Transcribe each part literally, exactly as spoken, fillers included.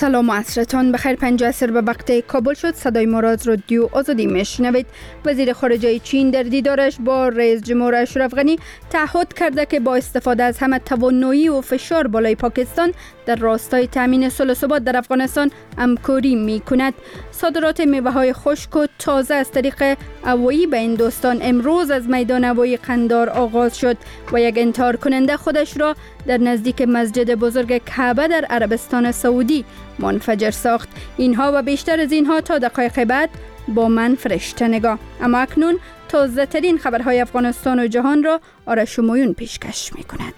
سلام و عصرتان بخیر. پنج عصر به وقت کابل شد. صدای ما را از رادیو آزادی میشنوید. وزیر خارجه چین در دیدارش با رئیس جمهور اشرف غنی تعهد کرده که با استفاده از همه توانایی و فشار بالای پاکستان در راستای تامین صلح و ثبات در افغانستان همکاری میکند. صادرات میوه‌های خشک و تازه از طریق هوایی به هندوستان امروز از میدان هوایی قندار آغاز شد و یک انتحار کننده خودش را در نزدیک مسجد بزرگ کعبه در عربستان سعودی منفجر ساخت. اینها و بیشتر از اینها تا دقایق بعد با من فرشته نگاه. اما اکنون تازه ترین خبرهای افغانستان و جهان را آرش همایون پیشکش می کند.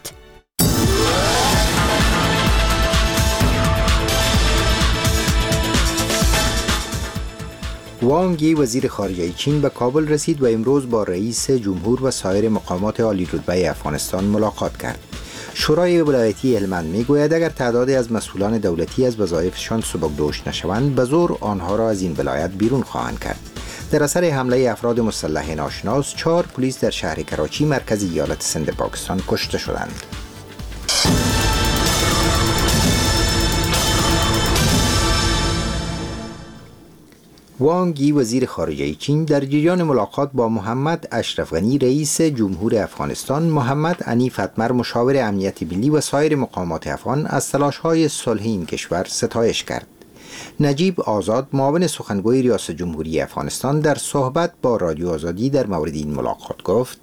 وانگ یی وزیر خارجه چین به کابل رسید و امروز با رئیس جمهور و سایر مقامات عالی رتبه افغانستان ملاقات کرد. شورای ولایتی هلمند میگوید اگر تعدادی از مسئولان دولتی از وظایفشان سبکدوش نشوند به زور آنها را از این ولایت بیرون خواهند کرد. در اثر حمله افراد مسلح ناشناس چهار پلیس در شهر کراچی مرکز ایالت سند پاکستان کشته شدند. وانگ یی وزیر خارجه چین در جریان ملاقات با محمد اشرف غنی رئیس جمهور افغانستان، محمد حنیف اتمر مشاور امنیت ملی و سایر مقامات افغان از تلاش‌های صلح این کشور ستایش کرد. نجیب آزاد معاون سخنگوی ریاست جمهوری افغانستان در صحبت با رادیو آزادی در مورد این ملاقات گفت: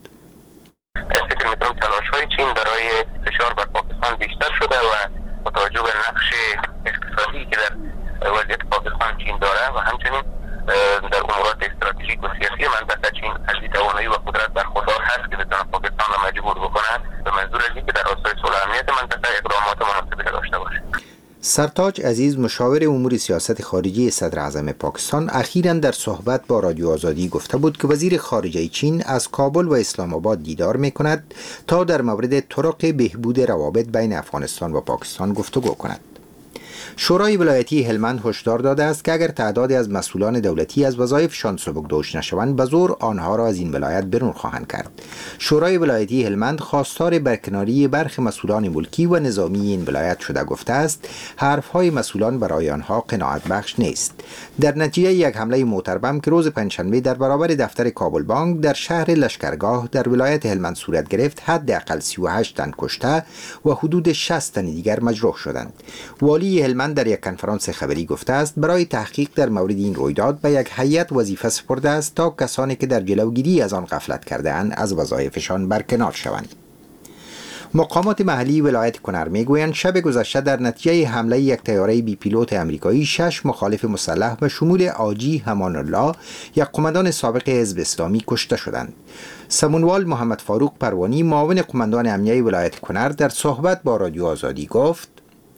تلاش‌های چین برای فشار بر پاکستان بیشتر شده و با توجه به نقش اقتصادی که در وضعیت پاکستان چین داره و همچنین در امورات استراتژیک و سیاسی منطقه چین از توانایی و قدرت برخوردار هست که بتونه پاکستان را مجبور بکنه به منظور از اینکه در راستای صلح امنیت منطقه اقدامات مناسبی داشته باشه. سرتاج عزیز مشاور امور سیاست خارجی صدر اعظم پاکستان اخیراً در صحبت با رادیو آزادی گفته بود که وزیر خارجه چین از کابل و اسلام آباد دیدار میکند تا در مورد طرق بهبود روابط بین افغانستان و پاکستان گفتگو کند. شورای ولایتی هلمند هشدار داده است که اگر تعدادی از مسئولان دولتی از وظایفشان سبکدوش نشوند به زور آنها را از این ولایت بیرون خواهند کرد. شورای ولایتی هلمند خواستار برکناری برخی مسئولان ملکی و نظامی این ولایت شده گفته است حرفهای مسئولان برای آنها قناعت بخش نیست. در نتیجه یک حمله موتربم که روز پنجشنبه در برابر دفتر کابل بانک در شهر لشکرگاه در ولایت هلمند صورت گرفت، حداقل سی و هشت تن کشته و حدود شصت تن دیگر مجروح شدند. والی هلمند در یک کنفرانس خبری گفته است برای تحقیق در مورد این رویداد به یک هیئت وظیفه سپرده است تا کسانی که در جلوگیری از آن غفلت کرده‌اند از وظایفشان برکنار شوند. مقامات محلی ولایت کنر میگویند شب گذشته در نتیجه حمله یک طیاره بی پیلوت امریکایی شش مخالف مسلح به شمول آجی همان الله یک قماندان سابق حزب اسلامی کشته شدند. سمونوال محمد فاروق پروانی معاون قماندان امنیه ولایت کنر در صحبت با رادیو آزادی گفت: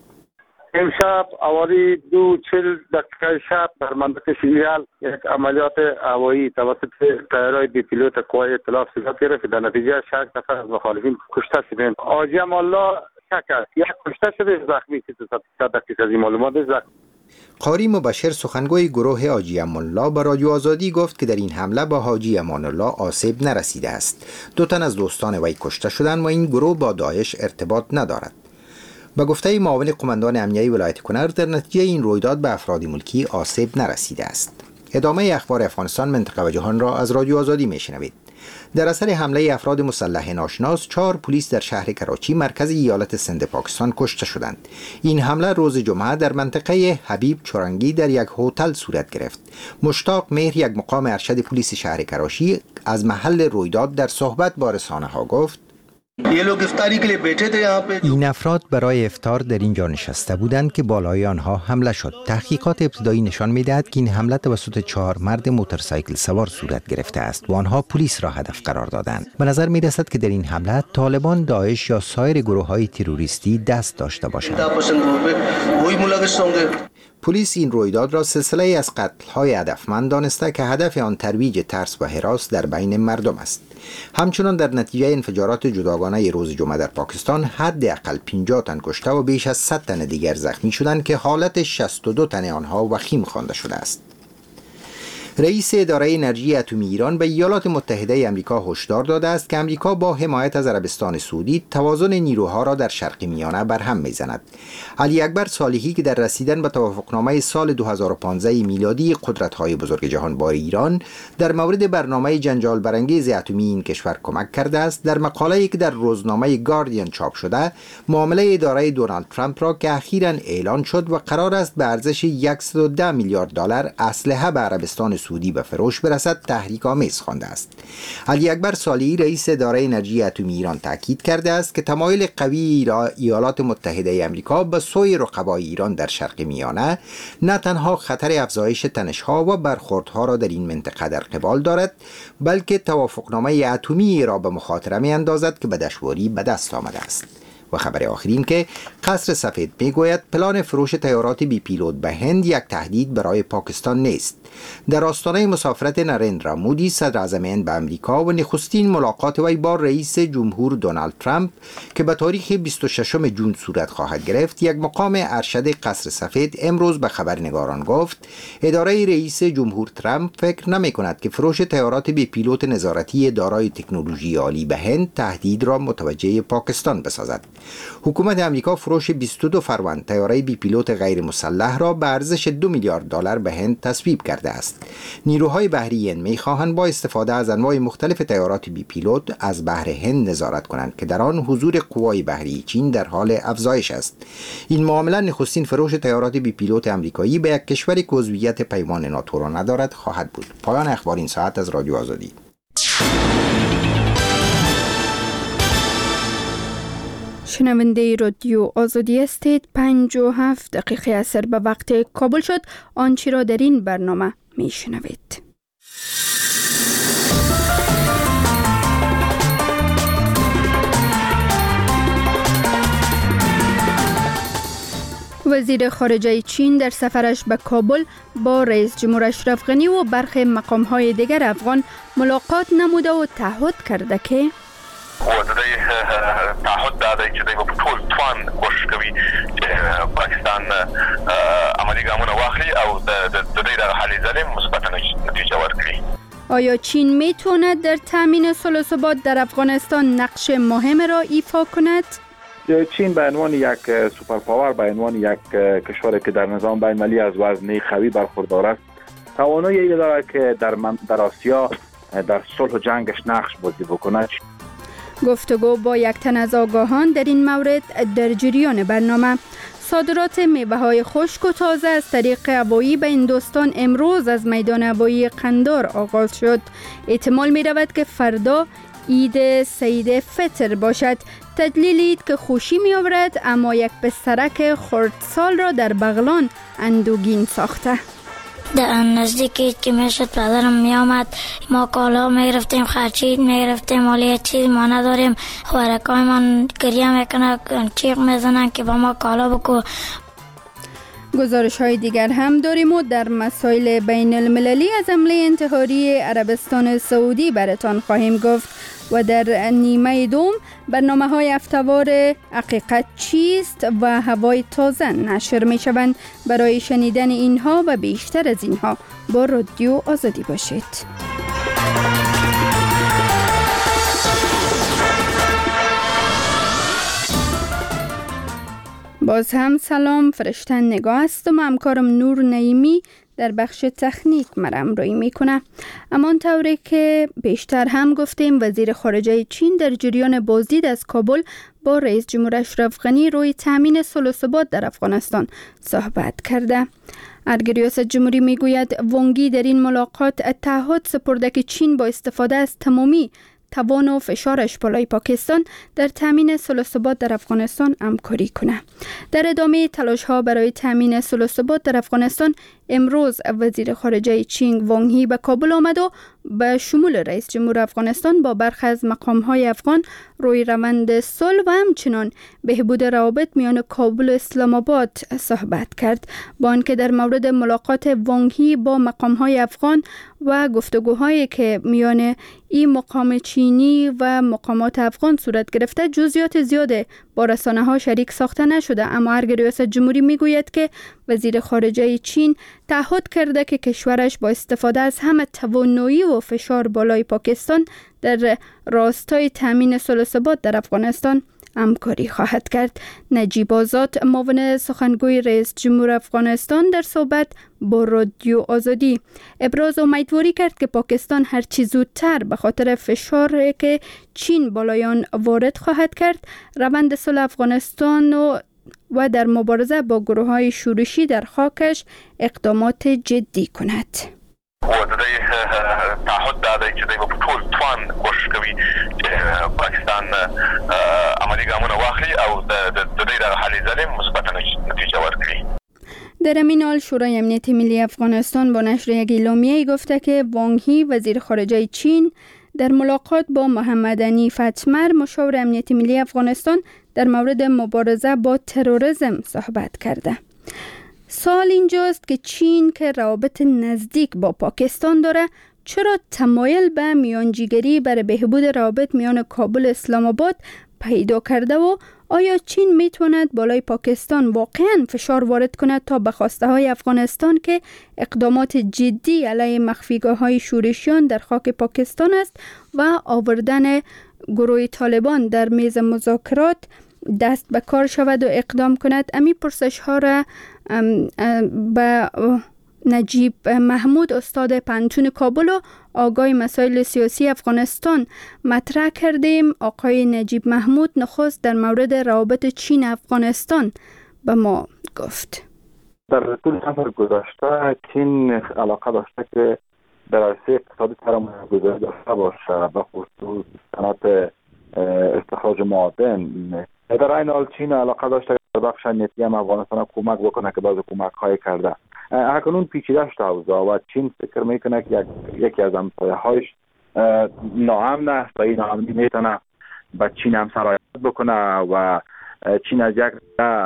امشب حوالی دو چل دقیقه شب در منطقه شیریال یک عملیات هوایی توسط طیاره‌های بی پیلوت قوای اطلاع صورت گرفت. در نتیجه شش نفر از مخالفین کشته شدند. آجی الله شک است یک کشته شده، زخمی که صد دقیقه از این معلومات زخمی. قاری مبشر سخنگوی گروه حاجی امان الله به رادیو آزادی گفت که در این حمله به حاجی امان الله آسیب نرسیده است. دو تن از دوستان وی کشته شدند و این گروه با داعش ارتباط ندارد. به گفته معاون قماندان امنیه ولایت کنر در نتیجه این رویداد به افراد ملکی آسیب نرسیده است. ادامه اخبار افغانستان، منطقه و جهان را از رادیو آزادی میشنوید. در اثر حمله افراد مسلح ناشناس چهار پلیس در شهر کراچی مرکز ایالت سند پاکستان کشته شدند. این حمله روز جمعه در منطقه حبیب چورنگی در یک هتل صورت گرفت. مشتاق مهر یک مقام ارشد پلیس شهر کراچی از محل رویداد در صحبت با رسانه‌ها گفت: این افراد برای افطار در اینجا نشسته بودند که بالای آنها حمله شد. تحقیقات ابتدایی نشان می‌دهد که این حمله توسط چهار مرد موتورسایکل سوار صورت گرفته است و آنها پلیس را هدف قرار دادند. به نظر می‌رسد که در این حمله طالبان، داعش یا سایر گروه‌های تروریستی دست داشته باشند. پلیس این رویداد را سلسله از قتل‌های هدفمند دانسته که هدف آن ترویج ترس و هراس در بین مردم است. همچنان در نتیجه انفجارات جداگانه روز جمعه در پاکستان حداقل پنجاه تن کشته و بیش از صد تن دیگر زخمی شدند که حالت شصت و دو تن آنها وخیم خوانده شده است. رئیس اداره انرژی اتمی ایران به ایالات متحده آمریکا هشدار داده است که آمریکا با حمایت از عربستان سعودی توازن نیروها را در شرق میانه برهم میزند. علی اکبر صالحی که در رسیدن به توافقنامه سال دو هزار و پانزده میلادی قدرت‌های بزرگ جهان با ایران در مورد برنامه جنجال برانگیز اتمی این کشور کمک کرده است، در مقاله‌ای که در روزنامه گاردین چاپ شده معامله اداره دونالد ترامپ را که اخیراً اعلان شد و قرار است به ارزش صد و ده میلیارد دلار اسلحه به عربستان سعودی به فروش برسد تحریک‌آمیز خوانده است. علی اکبر صالحی رئیس اداره انرژی اتمی ایران تاکید کرده است که تمایل قوی ایالات متحده آمریکا به سوی رقبای ایران در شرق میانه نه تنها خطر افزایش تنش‌ها و برخوردها را در این منطقه در قبال دارد، بلکه توافقنامه اتمی را به مخاطره می‌اندازد که به دشواری به دست آمده است. و خبر آخرین که قصر سفید میگوید پلان فروش طیارات بی پیلوت به هند یک تهدید برای پاکستان نیست. در آستانه مسافرت نریندرا مودی صدر اعظم هند به امریکا و نخستین ملاقات وی با رئیس جمهور دونالد ترامپ که به تاریخ بیست و ششم ژوئن صورت خواهد گرفت، یک مقام ارشد قصر سفید امروز به خبرنگاران گفت اداره رئیس جمهور ترامپ فکر نمی کند که فروش طیارات بی پیلوت نظارتی دارای تکنولوژی عالی به هند تهدید را متوجه پاکستان بسازد. حکومت امریکا فروش بیست و دو فروند طیاره بی پیلوت غیر مسلح را به ارزش دو میلیارد دلار به هند تصویب کرده است. نیروهای بحری هند می‌خواهند با استفاده از انواع مختلف طیارات بی پیلوت از بحر هند نظارت کنند که در آن حضور قوای بحری چین در حال افزایش است. این معامله نخستین فروش طیارات بی پیلوت آمریکایی به یک کشوری که عضویت پیمان ناتو را ندارد خواهد بود. پایان اخبار این ساعت از رادیو آزادی. شنونده رادیو آزادی استید. پنج و هفت دقیقه اثر به وقت کابل شد. آنچه را در این برنامه می شنوید. وزیر خارجه چین در سفرش به کابل با رئیس جمهور اشرف غنی و برخی مقام‌های دیگر افغان ملاقات نموده و تعهد کرده که و د دې تعهد دا دی چې دوی په ټول توان کوشش کوي چې پاکستان عملي ګامونه واخلي او د دې د هلې ځلې مثبت نتیجه ورکړي. آیا چین میتواند در تامین صلح و ثبات در افغانستان نقش مهم را ایفا کند؟ چین به عنوان یک سوپر پاور، به عنوان یک کشوری که در نظام بین المللی از وزنه قوی برخوردار است، توانایی دارد که در در آسیا در صلح و جنگش نقش بازی بکند. گفتگو با یک تن از آگاهان در این مورد در جریان برنامه. صادرات میوه‌های خشک و تازه از طریق هوایی به هندوستان امروز از میدان هوایی قندار آغاز شد. احتمال می رود که فردا عید سعید فطر باشد. تدلیل عید که خوشی می آورد، اما یک پسرک خردسال را در بغلان اندوگین ساخته. در نزدیکی که میشد پدرم میامد، ما کالا میگرفتیم، خرچید میگرفتیم، ولی چیز ما نداریم. خوارکای من گریه میکنه، چیق میزنن که با ما کالا بکو. گزارش های دیگر هم داریم و در مسائل بین المللی از حمله انتحاری عربستان سعودی براتان خواهیم گفت و در نیمه دوم برنامه های هفته‌وار حقیقت چیست و هوای تازه نشر می شوند. برای شنیدن اینها و بیشتر از اینها با رادیو آزادی باشید. باز هم سلام، فرشتن نگاه هستم و همکارم نور نعیمی در بخش تکنیک مرم روی میکنه. امان طوری که بیشتر هم گفتیم، وزیر خارجه چین در جریان بازدید از کابل با رئیس جمهور اشرف غنی روی تامین صلح و ثبات در افغانستان صحبت کرده. ارگ ریاست جمهوری میگوید وانگی در این ملاقات تعهد سپرده که چین با استفاده از تمامی توان و فشارش بالای پاکستان در تامین صلح و ثبات در افغانستان همکاری کنه. در ادامه تلاش ها برای تامین صلح و ثبات در افغانستان، امروز وزیر خارجه چین وانگ هی به کابل آمد و به شمول رئیس جمهور افغانستان با برخی از مقام های افغان روی روند صلح و همچنان بهبود روابط میان کابل و اسلام آباد صحبت کرد. با آنکه در مورد ملاقات وانگ هی با مقام های افغان و گفتگوهایی که میان این مقام چینی و مقامات افغان صورت گرفته جزئیات زیاده با رسانه ها شریک ساخته نشده، اما ارگ ریاست جمهوری میگوید که وزیر خارجه چین تعهد کرده که کشورش با استفاده از همه توانایی و فشار بالای پاکستان در راستای تامین صلح و ثبات در افغانستان همکاری خواهد کرد. نجیب آزاد، معاون سخنگوی رئیس جمهور افغانستان، در صحبت با رادیو آزادی ابراز امیدواری کرد که پاکستان هر چه زودتر به خاطر فشاری که چین بالای آن وارد خواهد کرد، روند صلح افغانستان و و در مبارزه با گروه‌های شورشی در خاکش اقدامات جدی کند. و د دې تعهد دا دی چې دوی په ټول توان کوشش کوي چې پاکستان عملي ګامونه واخلي او د دې د حل ځای مثبت نتیجه ورکړي. در همین حال شورای امنیت ملی افغانستان با نشر یک اعلامیه گفته که وانگ هی وزیر خارجه چین در ملاقات با محمد حنیف اتمر مشاور امنیت ملی افغانستان در مورد مبارزه با تروریسم صحبت کرده. سوال اینجاست که چین که روابط نزدیک با پاکستان داره، چرا تمایل به میانجیگری برای بهبود روابط میان کابل و اسلام آباد پیدا کرده و آیا چین میتواند بالای پاکستان واقعا فشار وارد کند تا به خواسته های افغانستان که اقدامات جدی علیه مخفیگاه های شورشیان در خاک پاکستان است و آوردن گروه طالبان در میز مذاکرات دست به کار شود و اقدام کند؟ امی پرسش ها را به نجیب محمود، استاد پنتون کابل و آگاه مسائل سیاسی افغانستان مطرح کردیم. آقای نجیب محمود نخست در مورد روابط چین افغانستان به ما گفت. در طول سفر گذشته چین علاقه داشته که در عرصه اقتصادی سرمایه گذاری داشته باشه، به خصوص صنعت استخراج معادن. در این حال چین علاقه داشته که در بخش امنیتی هم افغانستان کمک بکنه که بعض کمک های کرده. اکنون پیچیده شده اوضاع و چین فکر میکنه که یکی از همسایه هایش ناامن است و این ناامنی میتونه به چین هم سرایت بکنه و چین از یک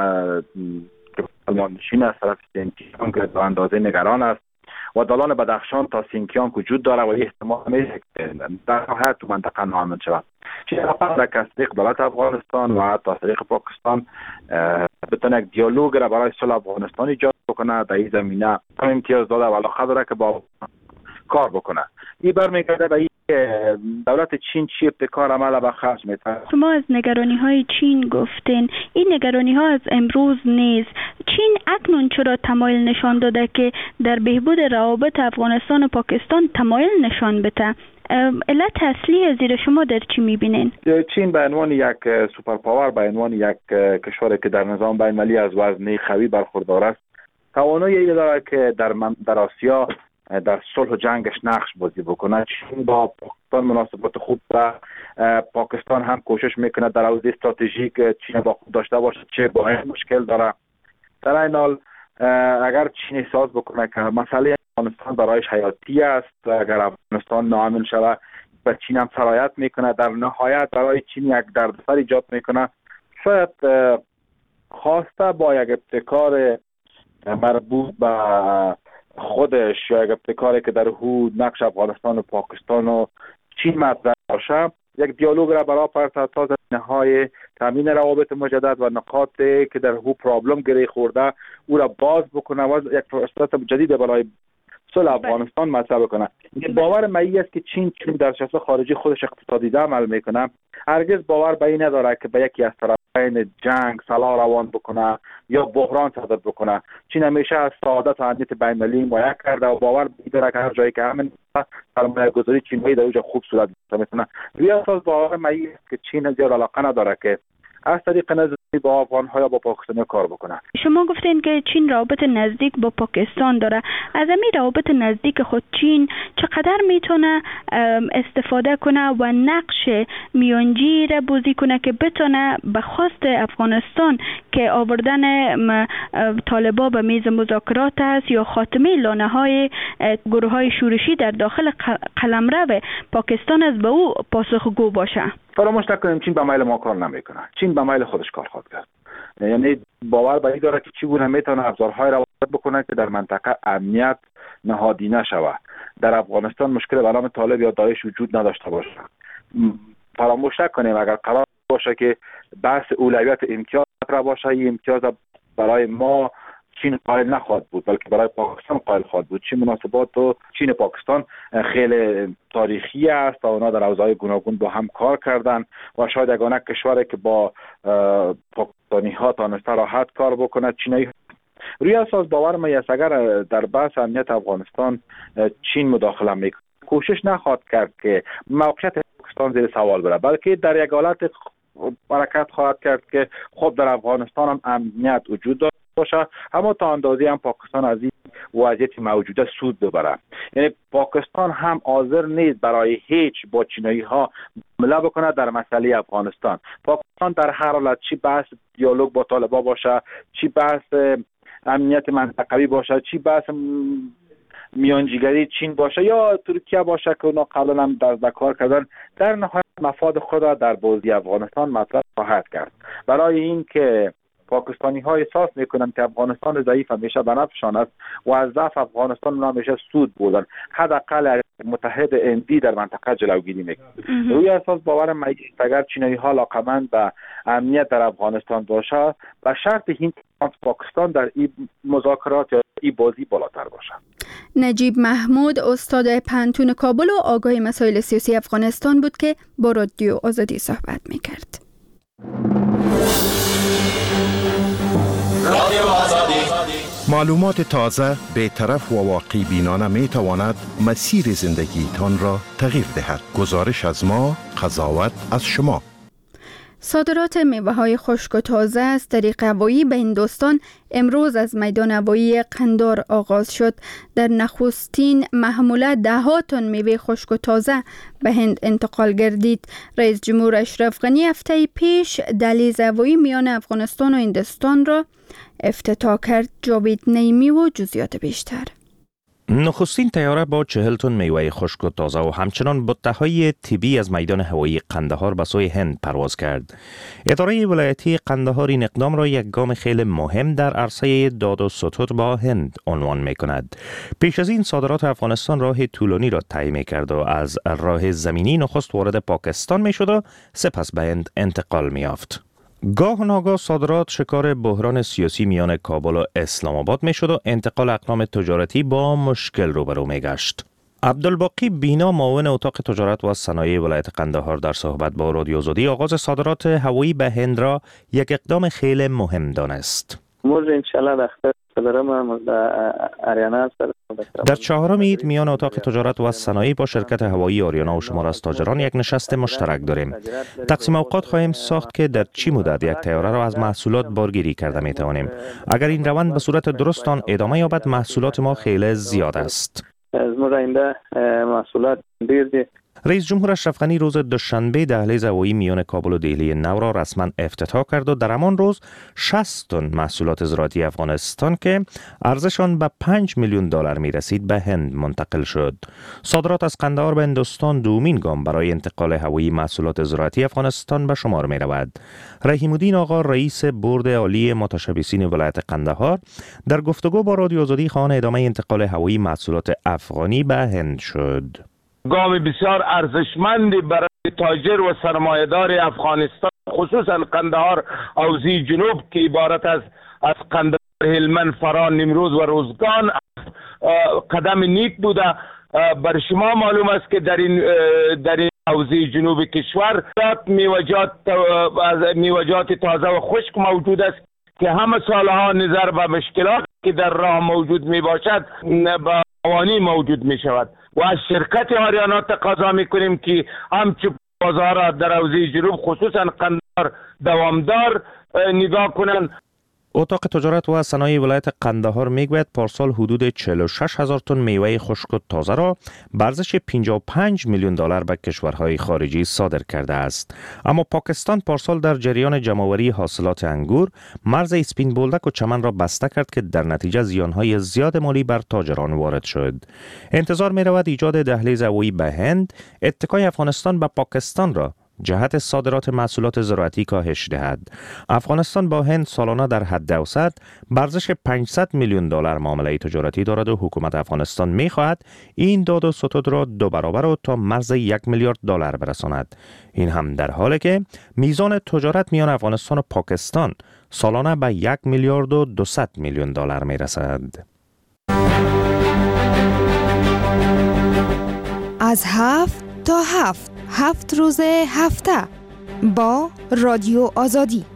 کلمانشین از طرف سینکیان که به اندازه نگران است و دالان بدخشان تا سینکیان وجود داره و احتمال میشه که در نهایت تو منطقه ناامن شود. چین اپر که از طریق دولت افغانستان و حتی از طریق پاکستان بتونه یک دیالوگ را برای صلح افغانستان ایجاد بکنه. در این زمینه هم امتیاز داده و علاقه داره که با کار بکنه. این برمیگرده به این دولت چین چی ابتکار عمل به خرج میتونه. شما از نگرانی های چین گفتین، این نگرانی ها از امروز نیست. چین اکنون چرا تمایل نشان داده که در بهبود روابط افغانستان و پاکستان تمایل نشان بده؟ علت اصلی زیر شما در چی میبینین؟ چین به عنوان یک سوپر پاور، به عنوان یک کشوری که در نظام بین المللی از وزنه قوی برخوردار است، توانایی داره که در من در آسیا در صلح و جنگش نقش بازی بکنه. چین با پاکستان مناسبات خوب داره. پاکستان هم کوشش میکنه در حوزه استراتژیک چین با خود داشته باشه، چه با این مشکل داره. در این حال اگر چین احساس بکنه که مسئله افغانستان برایش حیاتی است، اگر افغانستان ناامن شود به چین هم سرایت میکنه، در نهایت برای چین یک دردسر ایجاد میکنه. شاید خواسته با یک ابتکار مربوط به خودش یا یک ابتکاری که در حدود نقش افغانستان و پاکستان و چین مطرح باشه، یک دیالوگ را برای پرتا تا زمینه‌های تامین روابط مجدد و نقاطی که در حدود پرابلم گره خورده او را باز بکنه و یک فرصت جدید برای صلح افغانستان مطرح بکنه. باور من است که چین چون در سیاست خارجی خودش اقتصادی عمل میکنه، هرگز باور به این نداره که به یکی از طرفین جنگ صلاح روان بکنه یا بحران صادر بکنه. چین همیشه از سعادت و امنیت بین‌المللی حمایت کرده و باور داره که هر جایی که امن سرمایه گذاری چینی در اونجا خوب صورت میتونه. روی اساس باور من است که چین زیاد علاقه نداره که از طریق نظامی با افغان‌ها یا با پاکستان کار بکنه. شما گفتین که چین روابط نزدیک با پاکستان داره. از این روابط نزدیک خود چین چقدر میتونه استفاده کنه و نقش میانجی را بازی کنه که بتونه به خواست افغانستان که آوردن طالبان به میز مذاکرات است یا خاتمه لانه‌های گروه‌های شورشی در داخل قلمرو پاکستان است به او پاسخگو باشه؟ فراموش نکنیم چین به میل ما کار نمیکنه. چین به میل خودش کار خواهد کرد. یعنی باور به این داره که چگونه میتونه ابزارهای را وارد بکنه که در منطقه امنیت نهادینه شود. در افغانستان مشکل به نام طالب یا داعش وجود نداشته باشه. فراموش نکنیم اگر قرار باشه که بحث اولویت امتیاز را باشه، این امتیاز برای ما چین قائل نخواهد بود، بلکه برای پاکستان قائل خواهد بود. چه مناسبات تو چین و پاکستان خیلی تاریخی است و اونا در حوزه‌های گوناگون با هم کار کردن و شاید یگانه کشوری که با پاکستانی ها تانسته راحت کار بکنه چینایی. روی اساس باور من است اگر در بحث امنیت افغانستان چین مداخله میکنه، کوشش نخواهد کرد که موقعیت پاکستان زیر سوال بره، بلکه در یک حالت حرکت خواهد کرد که خب در افغانستان هم امنیت وجود داشته باشه، اما تا اندازه هم پاکستان از این وضعیت موجوده سود ببره. یعنی پاکستان هم حاضر نیست برای هیچ با چینایی ها معامله بکنه در مسئله افغانستان. پاکستان در هر حالت چی بحث دیالوگ با طالبان باشه، چی بحث امنیت منطقوی باشه، چی بحث میانجیگری چین باشه یا ترکیه باشه که اونا قبلا هم در کار کردن، در نهایت مفاد خود را در بازی افغانستان مطرح خواهد کرد. برای این که پاکستانی ها احساس میکنن که افغانستان ضعیف همیشه به نفعشان است و از ضعف افغانستان اونا همیشه سود بردن، حداقل متحد اندی در منطقه جلوگیری میکنه. روی اساس باورم است اگر چینایی ها علاقمند به امنیت در افغانستان باشه، به شرط این پاکستان در این مذاکرات یا این بازی بالاتر باشه. نجیب محمود استاد پنتون کابل و آگاه مسائل سیاسی افغانستان بود که با رادیو آزادی صحبت میکرد. معلومات تازه، بی‌طرف و واقع بینانه می تواند مسیر زندگی تان را تغییر دهد. گزارش از ما، قضاوت از شما. صادرات میوه‌های خشک و تازه از طریق هوایی به هندوستان امروز از میدان هوایی قندهار آغاز شد. در نخستین محموله ده ها تن میوه خشک و تازه به هند انتقال گردید. رئیس جمهور اشرف غنی هفته پیش دهلیز هوایی میان افغانستان و هندوستان را افتتاح کرد. جاوید نیمی و جزئیات بیشتر. نخستین طیاره با چهل تن میوه خشک و تازه و همچنان بطه‌های طبی از میدان هوایی قندهار به سوی هند پرواز کرد. اداره ولایتی قندهار این اقدام را یک گام خیلی مهم در عرصه داد و ستد با هند عنوان می کند. پیش از این صادرات افغانستان راه طولانی را طی می کرد و از راه زمینی نخست وارد پاکستان می شد و سپس به هند انتقال می یافت. گاه ناگاه صادرات شکار بحران سیاسی میان کابل و اسلام آباد می شد و انتقال اقلام تجارتی با مشکل روبرو می گشت. عبدالباقی بینا معاون اتاق تجارت و صنایع ولایت قندهار در صحبت با رادیو آزادی آغاز صادرات هوایی به هند را یک اقدام خیلی مهم دانست. موز انشالله دختر صدرم در آریانا است. در چهارم عید میان اتاق تجارت و صنایع با شرکت هوایی آریانا و شمار از تاجران یک نشست مشترک داریم. تقسیم اوقات خواهیم ساخت که در چی مدت یک طیاره را از محصولات بارگیری کرده می توانیم. اگر این روند به صورت درست آن ادامه یابد محصولات ما خیلی زیاد است. از ما اینده محصولات دیر دی. رئیس جمهور اشرف غنی روز دوشنبه دهلیز هوایی میان کابل و دهلی نو را رسما افتتاح کرد و در همان روز شصت تن محصولات زراعتی افغانستان که ارزششان به پنج میلیون دلار می رسید به هند منتقل شد. صادرات از قندهار به هندوستان دومین گام برای انتقال هوایی محصولات زراعتی افغانستان به شمار می رود. رحیم الدین آقا رئیس بورد عالی متشبثین ولایت قندهار در گفتگو با رادیو آزادی خواهان ادامه انتقال هوایی محصولات افغانی به هند شد. گام بسیار ارزشمندی برای تاجر و سرمایه‌دار افغانستان، خصوصا قندهار حوزه جنوب که عبارت از از قندهار، هلمند، فران، نیمروز و روزگان قدم نیک بوده. بر شما معلوم است که در این در این حوزه جنوب کشور میوه‌جات از میوه‌جات تازه و خشک موجود است که همه سالها نظر به مشکلات که در راه موجود می باشد با قوانین موجود می شود و از شرکت آریانا تقاضا می کنیم که همچه بازارات در حوزه جنوب خصوصا قندهار دوامدار نگاه کنند. اتاق تجارت و صنایع ولایت قندهار میگوید پارسال حدود چهل و شش هزار تن میوه خشک و تازه را به ارزش پنجاه و پنج میلیون دلار به کشورهای خارجی صادر کرده است. اما پاکستان پارسال در جریان جمع‌آوری حاصلات انگور مرز اسپین بولدک و چمن را بسته کرد که در نتیجه زیانهای زیاد مالی بر تاجران وارد شد. انتظار می رود ایجاد دهلیز هوایی به هند اتکای افغانستان به پاکستان را جهت صادرات محصولات زراعتی کاهش دهد. افغانستان با هند سالانه در حد اوسط به ارزش پانصد میلیون دلار معامله تجارتی دارد و حکومت افغانستان می‌خواهد این داد و ستد را دو برابر و تا مرز یک میلیارد دلار برساند. این هم در حالی که میزان تجارت میان افغانستان و پاکستان سالانه به یک میلیارد و دویست میلیون دلار می رسد. از هفت تا هفت هفت روز هفته با رادیو آزادی.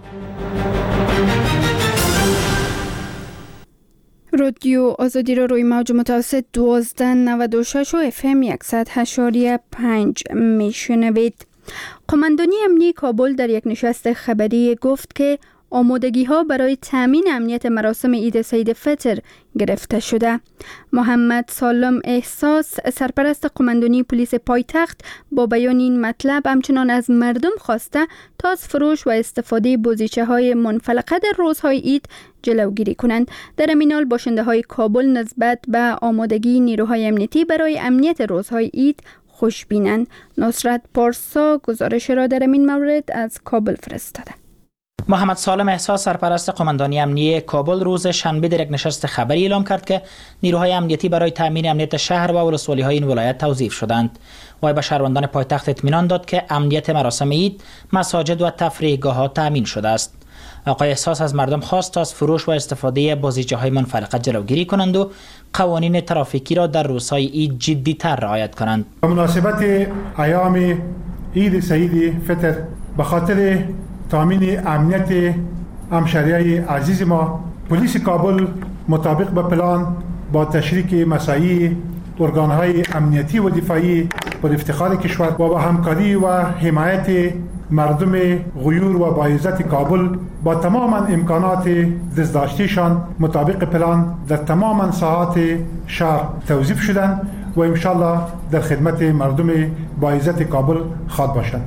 رادیو آزادی را روی موج متوسط دوازده نود و شش و اف ام صد و هشت و پنج میشنوید. قماندانی امنی کابل در یک نشست خبری گفت که آمادگی ها برای تامین امنیت مراسم عید سید فطر گرفته شده. محمد سالم احساس سرپرست قماندانی پلیس پایتخت با بیان این مطلب همچنان از مردم خواسته تا از فروش و استفاده بازیچه های منفلقه در روزهای عید جلوگیری کنند. در این حال باشنده های کابل نسبت به آمادگی نیروهای امنیتی برای امنیت روزهای عید خوشبینند. نصرت پارسا گزارش را در این مورد از کابل فرستاده. محمد سالم احساس سرپرست قماندانی امنیتی کابل روز شنبه در یک نشست خبری اعلام کرد که نیروهای امنیتی برای تامین امنیت شهر و ولسوالی‌های این ولایت توظیف شدند. وی به شهروندان پایتخت اطمینان داد که امنیت مراسم عید، مساجد و تفریحگاه‌ها تامین شده است. آقای احساس از مردم خواست تا از فروش و استفاده بازیچه‌های منفلقه جلوگیری کنند و قوانین ترافیکی را در روزهای عید جدی‌تر رعایت کنند. به مناسبت ایام عید سید فطر به خاطر تامین امنیت همشهریای عزیز ما، پلیس کابل مطابق به پلان با تشریک مساعی ارگان‌های امنیتی و دفاعی با افتخار کشور و با همکاری و حمایت مردم غیور و باعزت کابل با تمام امکانات دستداشتیشان مطابق پلان در تمام ساحات شهر توظیف شدند و انشالله در خدمت مردم باعزت کابل خواهد باشند.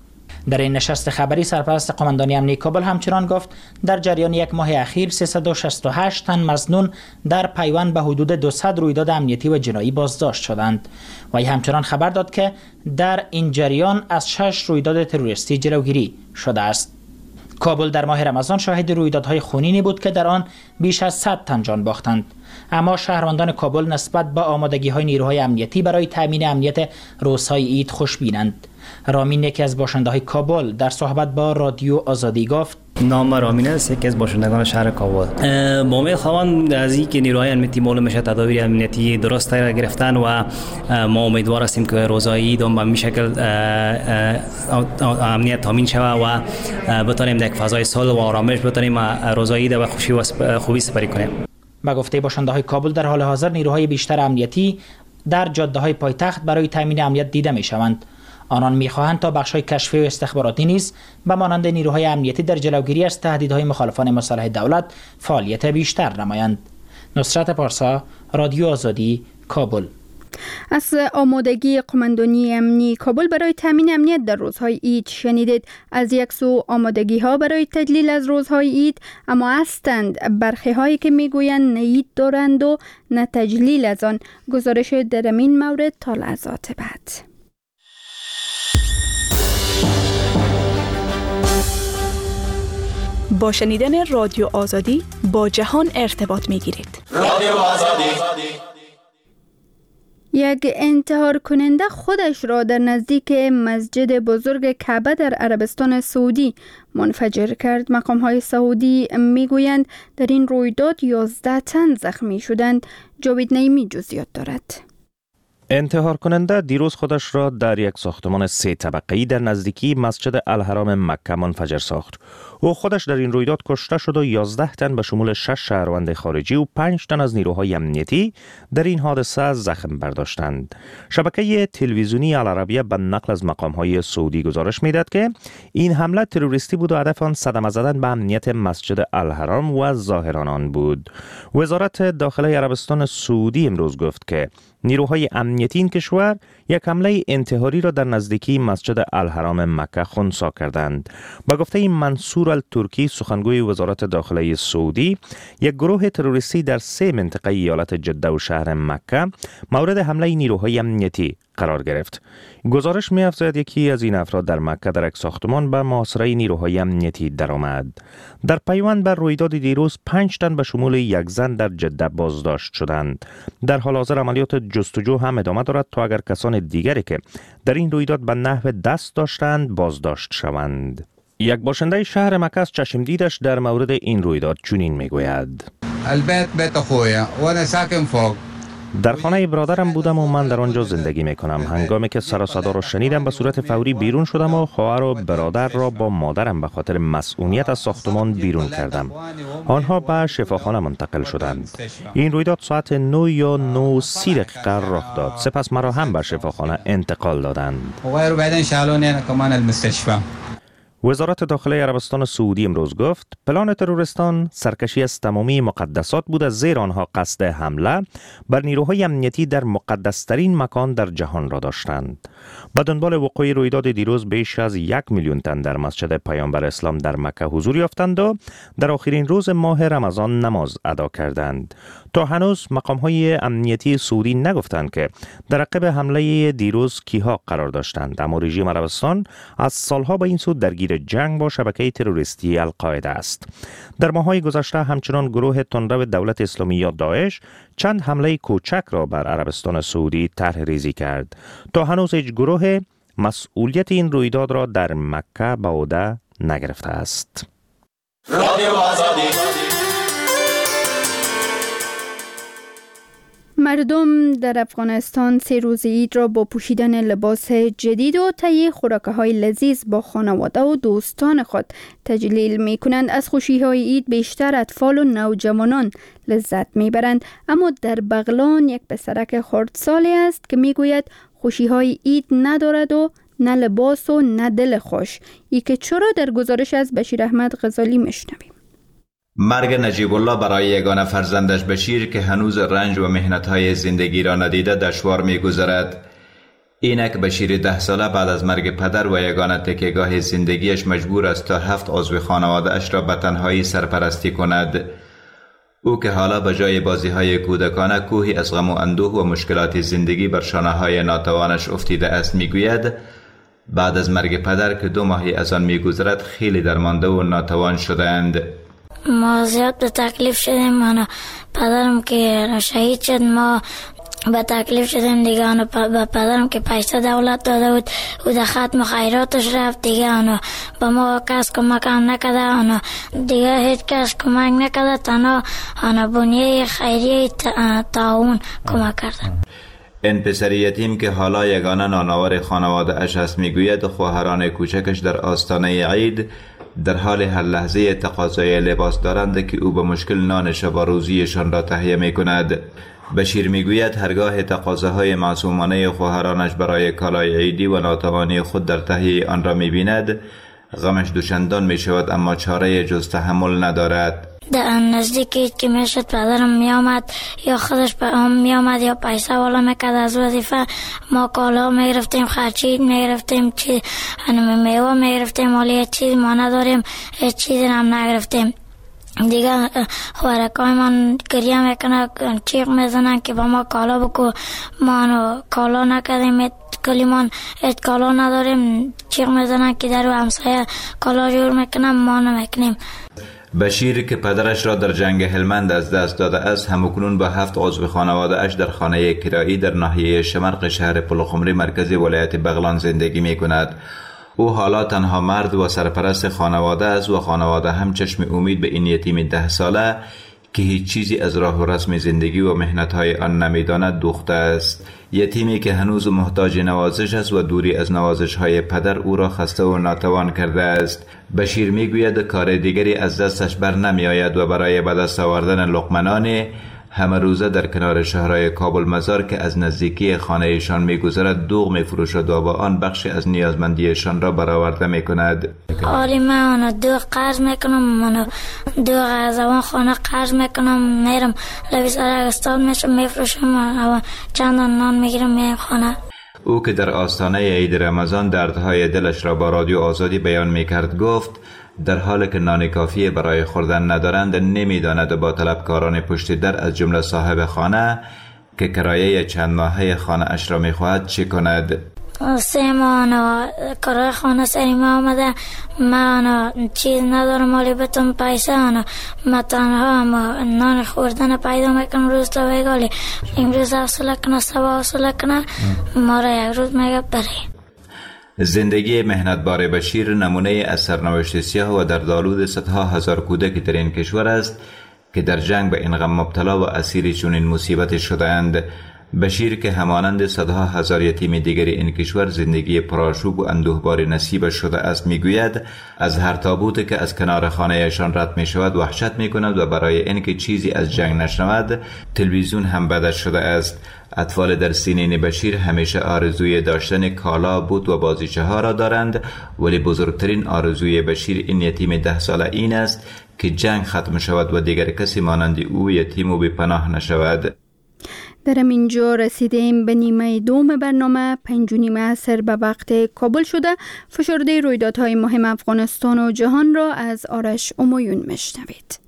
در این نشست خبری سرپرست قماندانی امنیتی کابل همچنان گفت در جریان یک ماه اخیر سیصد و شصت و هشت تن مظنون در پیوند به حدود دویست رویداد امنیتی و جنایی بازداشت شدند. و همچنان خبر داد که در این جریان از شش رویداد تروریستی جلوگیری شده است. کابل در ماه رمضان شاهد رویدادهای خونینی بود که در آن بیش از صد تن جان باختند. اما شهروندان کابل نسبت به آمادگی‌های نیروهای امنیتی برای تامین امنیت روزهای عید خوشبینند. رامین، یکی از باشنده‌های کابل، در صحبت با رادیو آزادی گفت: نام رامین است، یکی از باشندگان شهر کابل. با امید خواهان از این که نیروهای امنیتی معلوم میشه تدابیر امنیتی درست را گرفتن و ما امیدوار هستیم که روزهای عید هم به این شکل امنیت تامین شود و بتونیم در یک فضای صلح و آرامش بتونیم روزهای عید و خوشی و خوبی سپری کنیم. با گفته باشنده‌های کابل در حال حاضر نیروهای بیشتر امنیتی در جاده‌های پایتخت برای تامین امنیت دیده میشوند. آنان می‌خواهند تا بخش‌های کشفی و استخباراتی نیز به مانند نیروهای امنیتی در جلوگیری از تهدیدهای مخالفان مصالح دولت فعالیت بیشتر نمایند. نصرت پارسا، رادیو آزادی، کابل. از آمادگی قماندانی امنی کابل برای تامین امنیت در روزهای عید شنیدید. از یک سو آمادگی ها برای تجلیل از روزهای عید، اما هستند برخی هایی که میگویند نه عید دارند و نه تجلیل از آن. گزارش در این مورد تا لحظات بعد. با شنیدن رادیو آزادی با جهان ارتباط میگیرید. رادیو آزادی. یک انتحار کننده خودش را در نزدیک مسجد بزرگ کعبه در عربستان سعودی منفجر کرد. مقام‌های سعودی میگویند در این رویداد یازده تن زخمی شدند. جاوید نعیمی جزئیات دارد. انتحار کننده دیروز خودش را در یک ساختمان سه طبقه‌ای در نزدیکی مسجد الحرام مکه منفجر ساخت. او خودش در این رویداد کشته شد و یازده تن به شمول شش شهروند خارجی و پنج تن از نیروهای امنیتی در این حادثه زخم برداشتند. شبکه تلویزیونی العربیه به نقل از مقام‌های سعودی گزارش می‌دهد که این حمله تروریستی بود و هدف آن صدمه زدن به امنیت مسجد الحرام و ظاهران آن بود. وزارت داخله عربستان سعودی امروز گفت که نیروهای امنیتی این کشور یک حمله انتحاری را در نزدیکی مسجد الحرام مکه خنثی کردند. با گفته منصور الترکی، سخنگوی وزارت داخله سعودی، یک گروه تروریستی در سه منطقه ایالت جده و شهر مکه مورد حمله نیروهای امنیتی قرار گرفت. گزارش می‌افزاید یکی از این افراد در مکه در یک ساختمان به محاصره نیروهای امنیتی درآمد. در پیوند بر رویداد دیروز پنج تن به شمول یک زن در جده بازداشت شدند. در حال حاضر عملیات جستجو هم ادامه دارد تا اگر کسان دیگری که در این رویداد به نحو دست داشتند بازداشت شوند. یک باشنده شهر مکه از چشم دیدش در مورد این رویداد چنین میگوید: البيت بيت اخويا وانا ساكن فوق. در خانه برادرم بودم و من در آنجا زندگی میکنم. هنگامی که سر و صدا را شنیدم به صورت فوری بیرون شدم و خواهر و برادر را با مادرم به خاطر مسئولیت از ساختمان بیرون کردم. آنها به شفاخانه منتقل شدند. این رویداد ساعت نه یا نه و سی دقیقه رخ داد. سپس مرا هم به شفاخانه انتقال دادند. وزارت داخله عربستان سعودی امروز گفت پلان تروریستان سرکشی از تمامی مقدسات بود، زیرا آنها قصد حمله بر نیروهای امنیتی در مقدسترین مکان در جهان را داشتند. به دنبال وقوع رویداد دیروز بیش از یک میلیون تن در مسجد پیامبر اسلام در مکه حضور یافتند و در آخرین روز ماه رمضان نماز ادا کردند. تا هنوز مقام‌های امنیتی سعودی نگفتند که در عقب حمله دیروز کیها قرار داشتند، اما رژیم عربستان از سالها به این سو درگیر جنگ با شبکه تروریستی القاعده است. در ماه‌های گذشته همچنان گروه تندرو دولت اسلامی یا داعش چند حمله کوچک را بر عربستان سعودی طرح ریزی کرد. تا هنوز هیچ گروه مسئولیت این رویداد را در مکه به عهده نگرفته است. مردم در افغانستان سه روز عید را با پوشیدن لباس جدید و تهیه خوراک‌های لذیذ با خانواده و دوستان خود تجلیل می کنند. از خوشی‌های عید بیشتر اطفال و نوجوانان لذت می برند، اما در بغلان یک پسرک خردسالی است که می گوید خوشی‌های عید ندارد و نه لباس و نه دل خوش. ای که چرا در گزارش از بشیر احمد غزالی میشنویم. مرگ نجیب الله برای یگانه فرزندش بشیر که هنوز رنج و مهنت‌های زندگی را ندیده دشوار می‌گذرد. اینک بشیر ده ساله بعد از مرگ پدر و یگانه تکیه‌گاه زندگیش مجبور است تا هفت عضو خانواده اش را به تنهایی سرپرستی کند. او که حالا به جای بازی‌های کودکانه کوهی از غم و اندوه و مشکلات زندگی بر شانه‌های ناتوانش افتیده است می‌گوید بعد از مرگ پدر که دو ماهی از آن می‌گذرد خیلی درمانده و ناتوان شده‌اند. ما زیاد به تکلیف شدیم. من پدرم که شهید شد ما به تکلیف شدیم دیگه. آنو به پدرم که پیسه دولت داده بود او در ختم خیراتش رفت دیگه. آنو به ما کس کمک هم نکده. آنو دیگه هیچ کس کمک نکده. تنها آنو بنیه خیریه تعاون کمک کرده. این پسر یتیم که حالا یگانه نانآور خانواده اش است میگوید خواهران کوچکش در آستانه عید در حال هر لحظه تقاضای لباس دارند که او به مشکل نان شب و روزیشان را تهیه می کند. بشیر می گوید هرگاه تقاضاهای معصومانه خواهرانش برای کالای عیدی و ناتوانی خود در تهیه آن را می بیند غمش دوچندان می شود، اما چاره جز تحمل ندارد. در نزدیکی که میشد پدرم می آمد یا خودش می آمد یا پیسه والا میکرد از وظیفه. ما کالا می گرفتیم، خرچید می گرفتیم، چیز میوه می گرفتیم، ولی چیز ما نداریم، هیچ چیزی هم نگرفتیم دیگه. خوارکای من گریه میکنه، چیق میزنن که با ما کالا بکو. ما کالا نکردیم، کلیمان هیچ کالا نداریم. چیق میزنن که در همسایه کالا جور میکنن، ما نمیکنیم. بشیر که پدرش را در جنگ هلمند از دست داده است همکنون با هفت عضو خانواده اش در خانه کرایی در ناحیه شمرق شهر پلخمری مرکز ولایت بغلان زندگی می کند. او حالا تنها مرد و سرپرست خانواده است و خانواده هم چشم امید به این یتیم ده ساله که هیچ چیزی از راه و رسم زندگی و مهنت‌های آن نمی‌داند دوخته است. یتیمی که هنوز محتاج نوازش است و دوری از نوازش‌های پدر او را خسته و ناتوان کرده است. بشیر می‌گوید کار دیگری از دستش بر نمی‌آید و برای به دست آوردن لقمه همه روزه در کنار شهرهای کابل مزار که از نزدیکی خانه‌شان می‌گذرد دوغ می‌فروشد و با آن بخشی از نیازمندیشان را برآورده می‌کند. آری من دوغ قرض میکنم، من دوغ از اون خانه قرض میکنم، میرم لویس ارگستان میشم میفروشم و چند نان میگیرم میرم خانه. او که در آستانه عید رمضان دردهای دلش را با رادیو آزادی بیان میکرد گفت در حالی که نان کافی برای خوردن ندارند نمیداند با طلبکاران پشت در از جمله صاحب خانه که کرایه چند ماهه خانه اش را میخواهد چی کند. سه ماه کرایه خانه سری ما آمده، من چیز ندارم ولی بتون پیسه انا من تنها نان خوردن پیدا میکنم روز تا بگالی امروز حوصله کنه سبا حوصله کنه ما را یک روز میگه بری. زندگی مهنتبار بشیر نمونه از سرنوشت سیاه و در دالود صدها هزار کودک در این کشور است که در جنگ به این غم مبتلا و اسیر چنین مصیبت شده‌اند. بشیر که همانند صدها هزار یتیم دیگر این کشور زندگی پرآشوب و اندوهبار نصیب شده است میگوید از هر تابوت که از کنار خانهشان رد می شود وحشت می کند و برای اینکه چیزی از جنگ نشنود تلویزیون هم بدش شده است. اطفال در سینین بشیر همیشه آرزوی داشتن کالا، بود و بازیچه ها را دارند، ولی بزرگترین آرزوی بشیر این یتیم ده ساله این است که جنگ ختم شود و دیگر کسی مانند او یتیم و بی‌پناه نشود. در اینجا رسیدیم به نیمه دوم برنامه. پنج و نیم عصر به وقت کابل شده. فشرده رویدادهای مهم افغانستان و جهان را از آرش امایون میشنوید.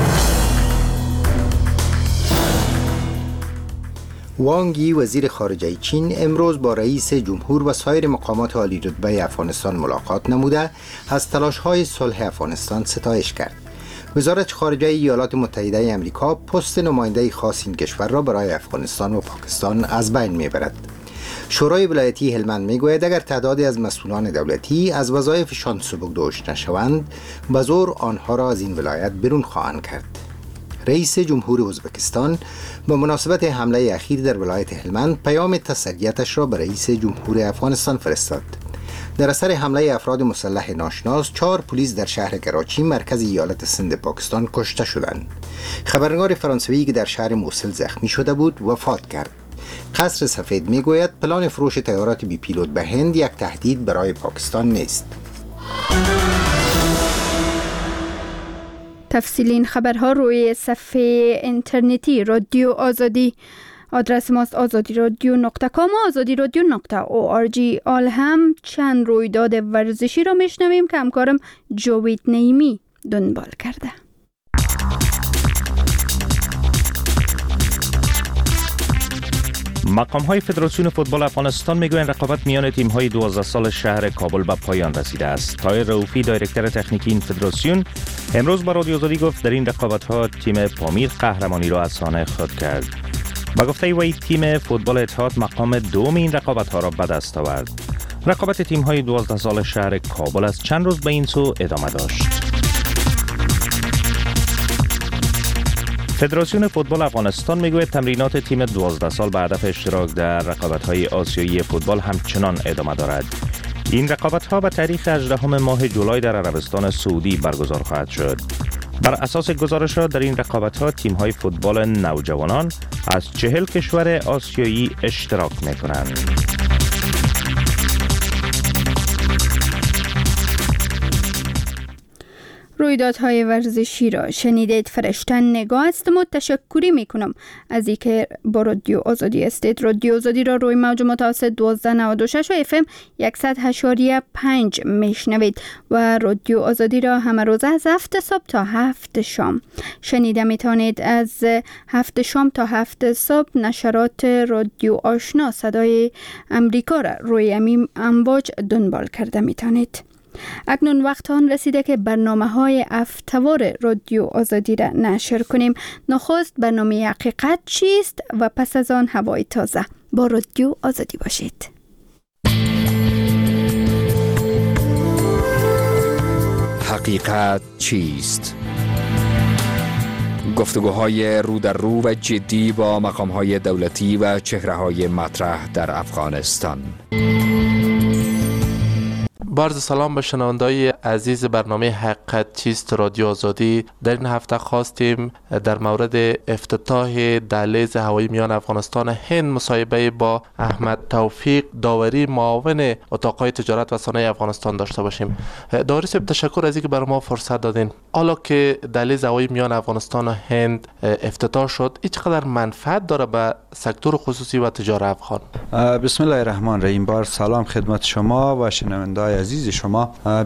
وانگ یی وزیر خارجه چین امروز با رئیس جمهور و سایر مقامات عالی رتبه افغانستان ملاقات نموده از تلاش‌های صلح افغانستان ستایش کرد. وزارت خارجه ایالات متحده آمریکا پست نماینده خاص این کشور را برای افغانستان و پاکستان از بین میبرد. شورای ولایتی هلمند میگوید اگر تعدادی از مسئولان دولتی از وظایفشان سبکدوش نشوند به زور آنها را از این ولایت بیرون خواهند کرد. رئیس جمهور ازبکستان به مناسبت حمله اخیر در ولایت هلمند پیام تسلیتش را به رئیس جمهور افغانستان فرستاد. در اثر حمله افراد مسلح ناشناس چهار پلیس در شهر کراچی مرکز ایالت سند پاکستان کشته شدند. خبرنگار فرانسوی که در شهر موصل زخمی شده بود وفات کرد. قصر سفید میگوید پلان فروش طیارات بی پیلوت به هند یک تهدید برای پاکستان نیست. تفصیل این خبرها روی صفحه اینترنتی رادیو آزادی. آدرس ماست آزادی رادیو نقطه کام و آزادی رادیو نقطه او آر جی. آل هم چند رویداد ورزشی را میشنویم که همکارم جاوید نعیمی دنبال کرده. مقام های فدراسیون فوتبال افغانستان میگویند رقابت میان تیم های دوازده سال شهر کابل به پایان رسیده است. طاهر رؤوفی دایرکتور تکنیکی این فدراسیون امروز با رادیو آزادی گفت در این رقابت ها تیم پامیر قهرمانی را از سانه خود کرد. با گفته وی تیم فوتبال اتحاد مقام دوم این رقابت ها را به دست آورد. رقابت تیم های دوازده سال شهر کابل از چند روز به این سو ادامه داشت. فدراسیون فوتبال افغانستان میگوید تمرینات تیم دوازده سال به هدف اشتراک در رقابت‌های آسیایی فوتبال همچنان ادامه دارد. این رقابت‌ها به تاریخ هجدهم ماه جولای در عربستان سعودی برگزار خواهد شد. بر اساس گزارشات در این رقابت‌ها تیم‌های فوتبال نوجوانان از چهل کشور آسیایی اشتراک می‌کنند. رویدادهای ورزشی را شنیدید. فرشتن نگاه است و تشکری میکنم از اینکه با رادیو آزادی استید. رادیو آزادی را روی موج متوسط دوازده نود و شش و اف ام صد و پنج میشنوید و رادیو آزادی را همه روز از هفت صبح تا هفت شام شنیده میتونید. از هفت شام تا هفت صبح نشرات رادیو آشنا صدای امریکا را روی امیم امواج دنبال کرده میتونید. اکنون وقت آن رسیده که برنامه های هفته‌وار رادیو آزادی را نشر کنیم. نخست برنامه حقیقت چیست و پس از آن هوای تازه. با رادیو آزادی باشید. حقیقت چیست؟ گفتگوهای رو در رو و جدی با مقام‌های دولتی و چهره‌های مطرح در افغانستان. عرض سلام به شنونده‌های عزیز برنامه حقیقت چیست رادیو آزادی. در این هفته خواستیم در مورد افتتاح دهلیز هوایی میان افغانستان و هند مصاحبه با احمد توفیق داوری معاون اتاق‌های تجارت و صنایع افغانستان داشته باشیم. داوری صاحب تشکر از اینکه برای ما فرصت دادین. حالا که دهلیز هوایی میان افغانستان و هند افتتاح شد، چقدر منفعت داره به سکتور خصوصی و تجارت افغان؟ بسم الله الرحمن الرحیم. بار سلام خدمت شما و شنونده‌های عزیز شما. ببینین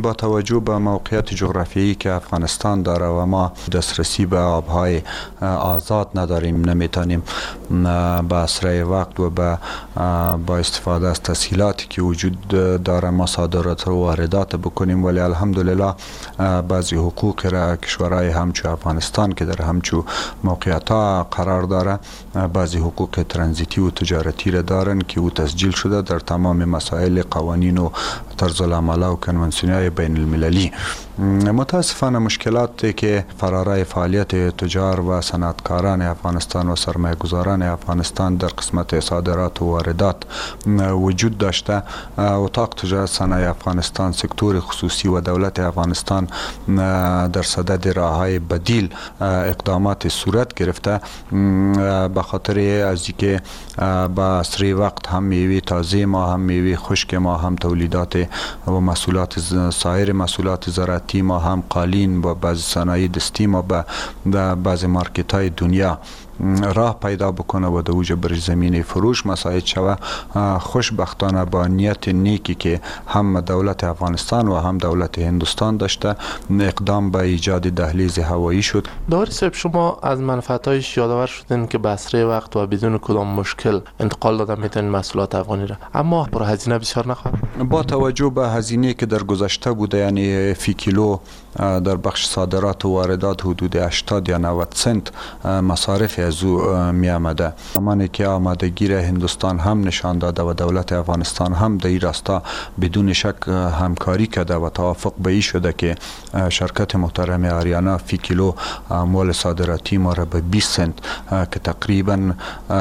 ببینین با توجه به موقعیت جغرافیایی که افغانستان داره و ما دسترسی به آبهای آزاد نداریم، نمیتونیم به اسرع وقت و به با استفاده از تسهیلاتی که وجود داره ما صادرات و واردات بکنیم، ولی الحمدلله بعضی حقوق را کشورهای همچو افغانستان که در همچو موقعیت ها قرار داره بعضی حقوق ترانزیتی و تجارتی را دارن که او تسجیل شده در تمام مسائل قوانین و طرز العمل و کنوانسیون‌های بین المللی. متاسفانه مشکلاتی که فرارای فعالیت تجار و صنعتکاران افغانستان و سرمایه‌گذاران افغانستان در قسمت صادرات و واردات وجود داشته، اتاق تجارت صنایع افغانستان، سکتور خصوصی و دولت افغانستان در صدد راههای بدیل اقدامات صورت گرفته به خاطر از اینکه با اسرع وقت هم میوه تازه ما، هم میوه خشک ما، هم تولیدات و محصولات سایر محصولات زراعتی ما، هم قالین و بعض صنایع دستی ما به بعض مارکت های دنیا راه پیدا بکنه و در اوج برج زمینی فروش مساعد شوه. خوشبختانه با نیت نیکی که هم دولت افغانستان و هم دولت هندوستان داشته اقدام به ایجاد دهلیز هوایی شد. داری صاحب، شما از منفعت‌هایش یادآور شدین که به اسرع وقت و بدون کدام مشکل انتقال دادن میتونین محصولات افغانی را، اما پر هزینه بسیار نخواهد؟ با توجه به هزینه که در گذشته بوده، یعنی فی کیلو در بخش صادرات و واردات حدود هشتاد یا نود سنت مصارف از او می آمده. زمانی که آمادگی هندوستان هم نشان داده و دولت افغانستان هم در این راستا بدون شک همکاری کرده و توافق به این شده که شرکت محترم آریانا فی کیلو اموال صادراتی ما را به بیست سنت که تقریبا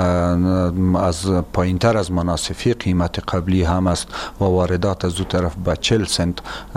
از پایینتر از مناسفی قیمت قبلی هم است و واردات از دو طرف به چهل سنت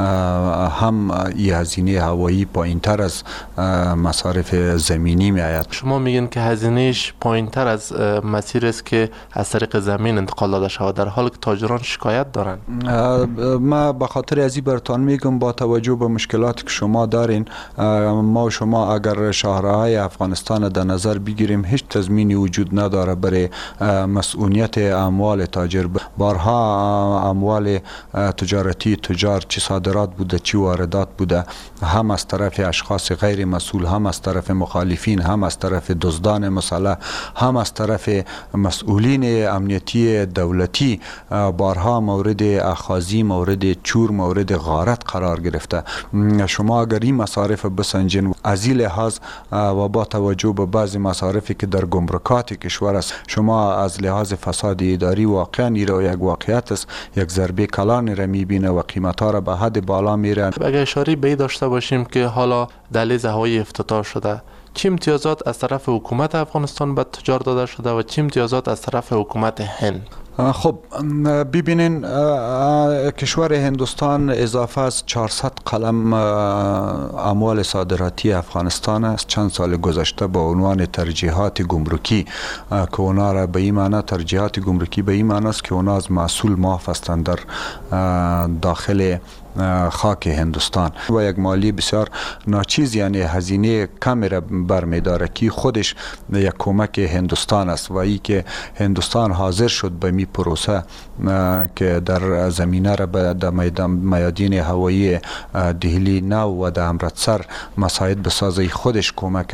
هم این هزینه هوایی پایینتر از مصارف زمینی می آید. شما میگین که هزینهش پایینتر از مسیر است که از طریق زمین انتقال داده شود، در حالی که تاجران شکایت دارن. ما به خاطر ازی برتان میگم با توجه به مشکلاتی که شما دارین، ما و شما اگر شاهراهای افغانستان در نظر بگیریم هیچ تضمینی وجود نداره برای مسئولیت اموال تاجر. بارها اموال تجارتی تجار چی صادرات بوده چی واردات بوده، هم از طرف اشخاص غیر مسئول، هم از طرف مخالفین، هم از طرف دزدان مسلح، هم از طرف مسئولین امنیتی دولتی بارها مورد اخاذی، مورد چور، مورد غارت قرار گرفته. شما اگر این مصارف بسنجین از این لحاظ و با توجه به بعضی مصارفی که در گمرکات کشور است، شما از لحاظ فساد اداری واقعا این را یک واقعیت است، یک ضربه کلان را میبینه و قیمت ها را به حد بالا میره. اگر اشاره به داشته باشیم که حالا دهلیز هوایی افتتاح شده، چه امتیازات از طرف حکومت افغانستان به تجار داده شده و چه امتیازات از طرف حکومت هند؟ خب ببینین کشور هندوستان اضافه از چهارصد قلم اموال صادراتی افغانستان است. چند سال گذشته با عنوان ترجیحات گمرکی که اونا را به این معنی ترجیحات گمرکی به این معنی است که اونا از محصول معاف هستند در داخل خاک هندوستان و یک مالی بسیار ناچیز، یعنی هزینه کمی را برمیداره که خودش یک کمک هندوستان است و ای که هندوستان حاضر شد به می پروسه که در زمینه را به میادین هوایی دهلی نو و در امرتسر مساعد بسازه، خودش کمک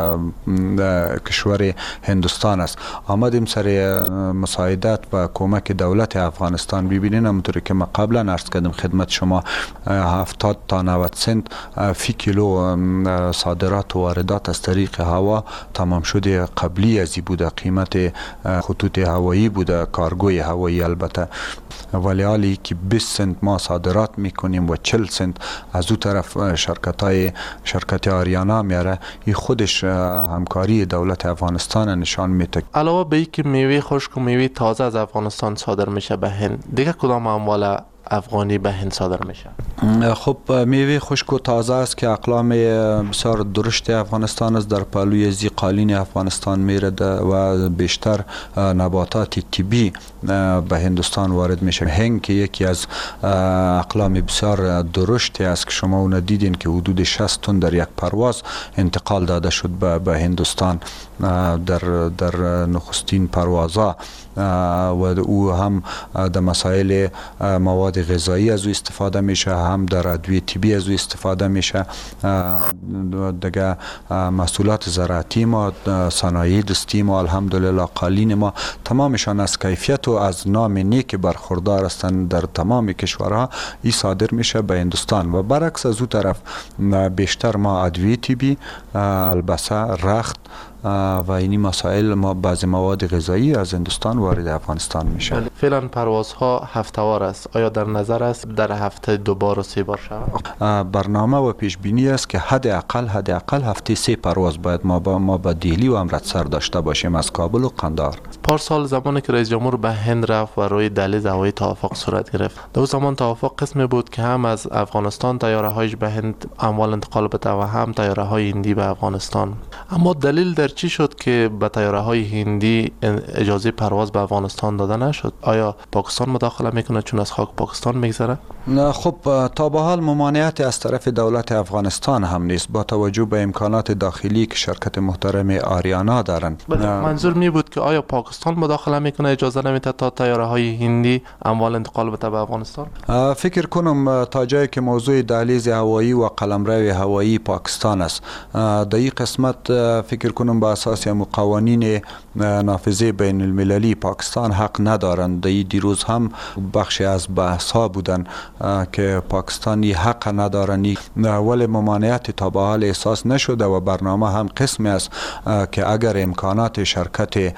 کشور هندوستان است. آمدیم سر مساعدت و کمک دولت افغانستان. ببینین همونطوری که ما قبلا عرض کردم خدمت شما، هفتاد تا نود سنت فی کیلو صادرات و واردات از طریق هوا تمام شده قبلی ازی بوده، قیمت خطوط هوایی بوده، کارگوی هوایی البته، ولی حالی که بیست سنت ما صادرات میکنیم و چهل سنت از او طرف شرکت های شرکت آریانا میاره، این خودش همکاری دولت افغانستان نشان میده. علاوه به اینکه میوه خشک و میوه تازه از افغانستان صادر میشه به هند، دیگه کدام اموال افغانی به هند صادر میشه؟ خب میوه خشک و تازه است که اقلام بسیار درشت افغانستان است، در پهلوی زی قالین افغانستان میرد و بیشتر نباتات طبی به هندوستان وارد میشه. هنگ که یکی از اقلام بسیار درشتی است که شما اون دیدین که حدود شصت تن در یک پرواز انتقال داده شد به, به هندوستان در در نخستین پروازها و او هم در مسائل مواد غذایی از او استفاده میشه، هم در ادویه طبی از او استفاده میشه. دیگه محصولات زراعتی ما، صنایع دستی ما، الحمدلله قالین ما، تمامشان از کیفیت و از نام نیک برخوردار هستند در تمام کشورها. این صادر میشه به هندوستان و برعکس از او طرف بیشتر ما ادویه طبی، البسه، رخت و اینی مسائل ما بعضی مواد غذایی از هندوستان وارد افغانستان میشه. فعلا پروازها هفته‌وار است. آیا در نظر است در هفته دو بار و سه بار شود؟ برنامه و پیش بینی است که حداقل حداقل هفته سه پرواز باید ما با ما با دهلی و امرتسر داشته باشیم از کابل و قندهار. پارسال زمانی که رئیس جمهور به هند رفت و روی دهلیز هوایی توافق صورت گرفت، در زمان توافق قسمی بود که هم از افغانستان طیاره هایش به هند اموال انتقال بده و هم طیاره های هندی به افغانستان. اما دلیل در چی شد که به طیاره های هندی اجازه پرواز به افغانستان داده نشد؟ آیا پاکستان مداخله میکنه چون از خاک پاکستان میگذره؟ نه، خب تا به حال ممانعت از طرف دولت افغانستان هم نیست با توجه به امکانات داخلی که شرکت محترم آریانا دارند. منظور می بود که آیا پاکستان مداخله میکنه اجازه نمیده تا طیاره های هندی اموال انتقال بده به افغانستان؟ فکر کنم تا جایی که موضوع دهلیز هوایی و قلمرو هوایی پاکستان است، در این قسمت فکر کنم با اساس قوانین نافذه بین المللی پاکستان حق ندارند. در دیروز هم بخشی از بحث ها بودن که پاکستانی حق ندارند، ولی ممانعت تا به حال احساس نشده و برنامه هم قسمی است که اگر امکانات شرکت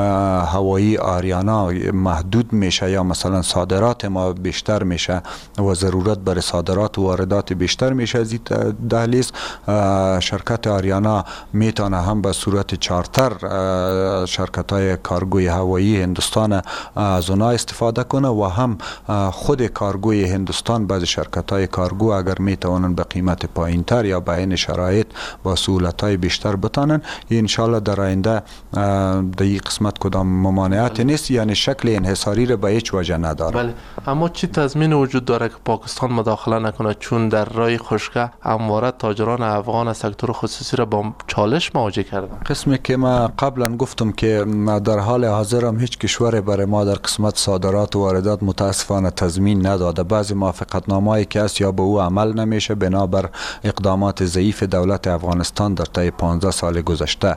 هوایی آریانا محدود میشه یا مثلا صادرات ما بیشتر میشه و ضرورت برای صادرات و واردات بیشتر میشه از این دهلیز، شرکت آریانا میتونه هم به صورت چارتر شرکت های کارگوی هوایی هندوستان از اونا استفاده کنه و هم خود کارگوی هندوستان بعض شرکت های کارگو اگر میتونن به قیمت پایین تر یا به این شرایط با سهولت های بیشتر بتانن، انشالله در آینده در این قسمت کدام ممانعت نیست، یعنی شکل انحصاری را به هیچ وجه نداره. بله، اما چی تضمین وجود داره که پاکستان مداخله نکنه؟ چون در راه خشکه همواره تاجران افغان سکتور خصوصی را با چالش مواجه کردن. قسمی که ما قبلا گفتم که در حال حاضر هم هیچ کشور برای ما در قسمت صادرات و واردات متاسفانه تضمین نداده. بعضی موافقتنامه‌ای که است یا به او عمل نمیشه بنابر اقدامات ضعیف دولت افغانستان در طی پانزده سال گذشته،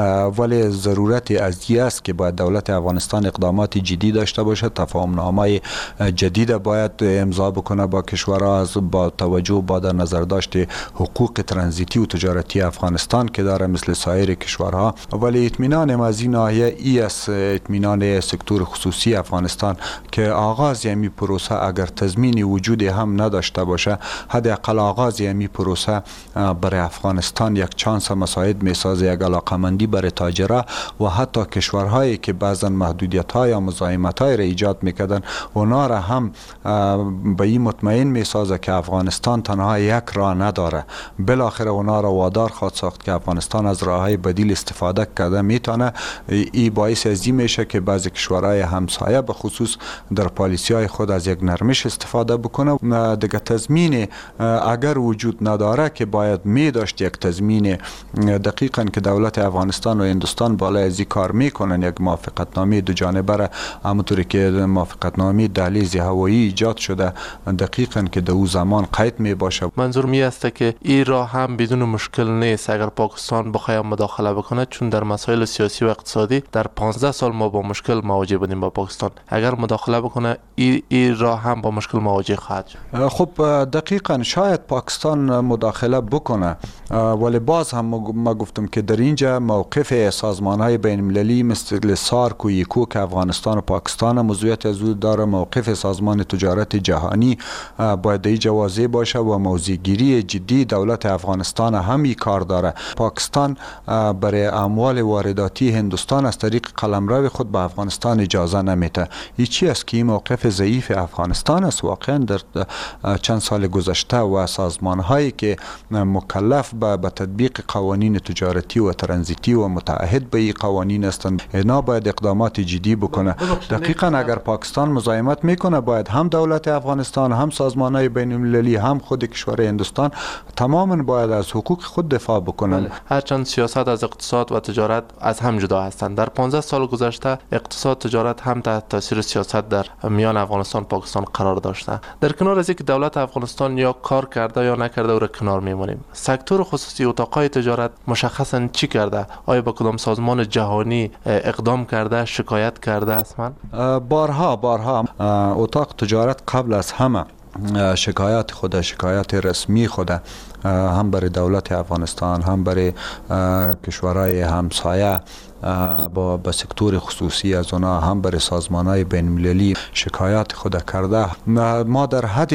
ولی ضرورت از این است که باید دولت افغانستان اقدامات جدی داشته باشه، تفاهم‌نامه جدید باید امضا بکنه با کشورها از با توجه با در نظر داشت حقوق ترانزیتی و تجارتی افغانستان که داره مثل سایر کشورها. ولی اطمینان ما از این ناحیه ای است، اطمینان سکتور خصوصی افغانستان که آغاز یمی پروسه اگر تضمینی وجودی هم نداشته باشه، حداقل آغاز یمی پروسه برای افغانستان یک چانس مساعد میسازه، یک علاقمندی برای تاجرها و حتی کشورهایی که بعضا محدودیت‌های یا مزاحمت‌های را ایجاد میکردن اونا را هم به این مطمئن میسازه که افغانستان تنها یک راه نداره، بالاخره اونا را وادار خواهد ساخت که افغانستان از راههای بدیل استفاده کرده میتونه. این باعث از این میشه که بعضی کشورهای همسایه به خصوص در پالیسی های خود از یک نرمش استفاده بکنه. دیگه تضمین اگر وجود نداره که باید می داشت یک تضمین دقیقاً که دولت افغانستان و هندوستان بالای از این کار میکنن، یک موافقتنامه دو جانبه را همونطوری که موافقتنامه دهلیز هوایی ایجاد شده دقیقاً که در او زمان قید می باشه. منظور می است که این راه هم بدون مشکل نیست اگر پاکستان بخواد مداخله بکنه، چون در مسائل سیاسی و اقتصادی در پانزده سال ما با مشکل مواجه بودیم با پاکستان. اگر مداخله بکنه این ای راه هم با مشکل مواجه خواهد شد. خب دقیقاً شاید پاکستان مداخله بکنه، ولی باز هم ما گفتم که در اینجا موقف سازمان‌های بین المللی مثل سارک و یکو که افغانستان و پاکستان موضوعیت از او داره، موقف سازمان تجارت جهانی باید اینجا واضح باشه و موضع‌گیری جدی دولت افغانستان هم کار داره. پاکستان برای اموال وارداتی هندوستان از طریق قلمرو خود به افغانستان اجازه نمیده. این چی است که این موقف ضعیف افغانستان است واقعا؟ واقعا در چند سال گذشته و سازمان هایی که مکلف به به تطبیق قوانین تجارتی و ترانزیتی و متعهد به این قوانین هستند، اینا باید اقدامات جدی بکنه. دقیقاً اگر پاکستان مزاحمت میکنه، باید هم دولت افغانستان، هم سازمان های بین المللی، هم خود کشور هندوستان تماما باید از حقوق خود دفاع بکنن. هرچند سیاست از اقتصاد و تجارت از هم جدا هستند، در پانزده سال گذشته اقتصاد تجارت هم تحت تاثیر سیاست در میان افغانستان پاکستان قرار داشته. در کنار از اینکه دولت افغانستان یا کار کرده یا نکرده او را کنار میمونیم، سکتور خصوصی اتاقای تجارت مشخصا چی کرده؟ آیا با کدام سازمان جهانی اقدام کرده، شکایت کرده است؟ من بارها بارها اتاق تجارت قبل از همه شکایات خود شکایات رسمی خود هم برای دولت افغانستان، هم برای کشورهای همسایه با با سکتور خصوصی از اونا، هم برای سازمان‌های بین‌المللی شکایات خود کرده. ما در حد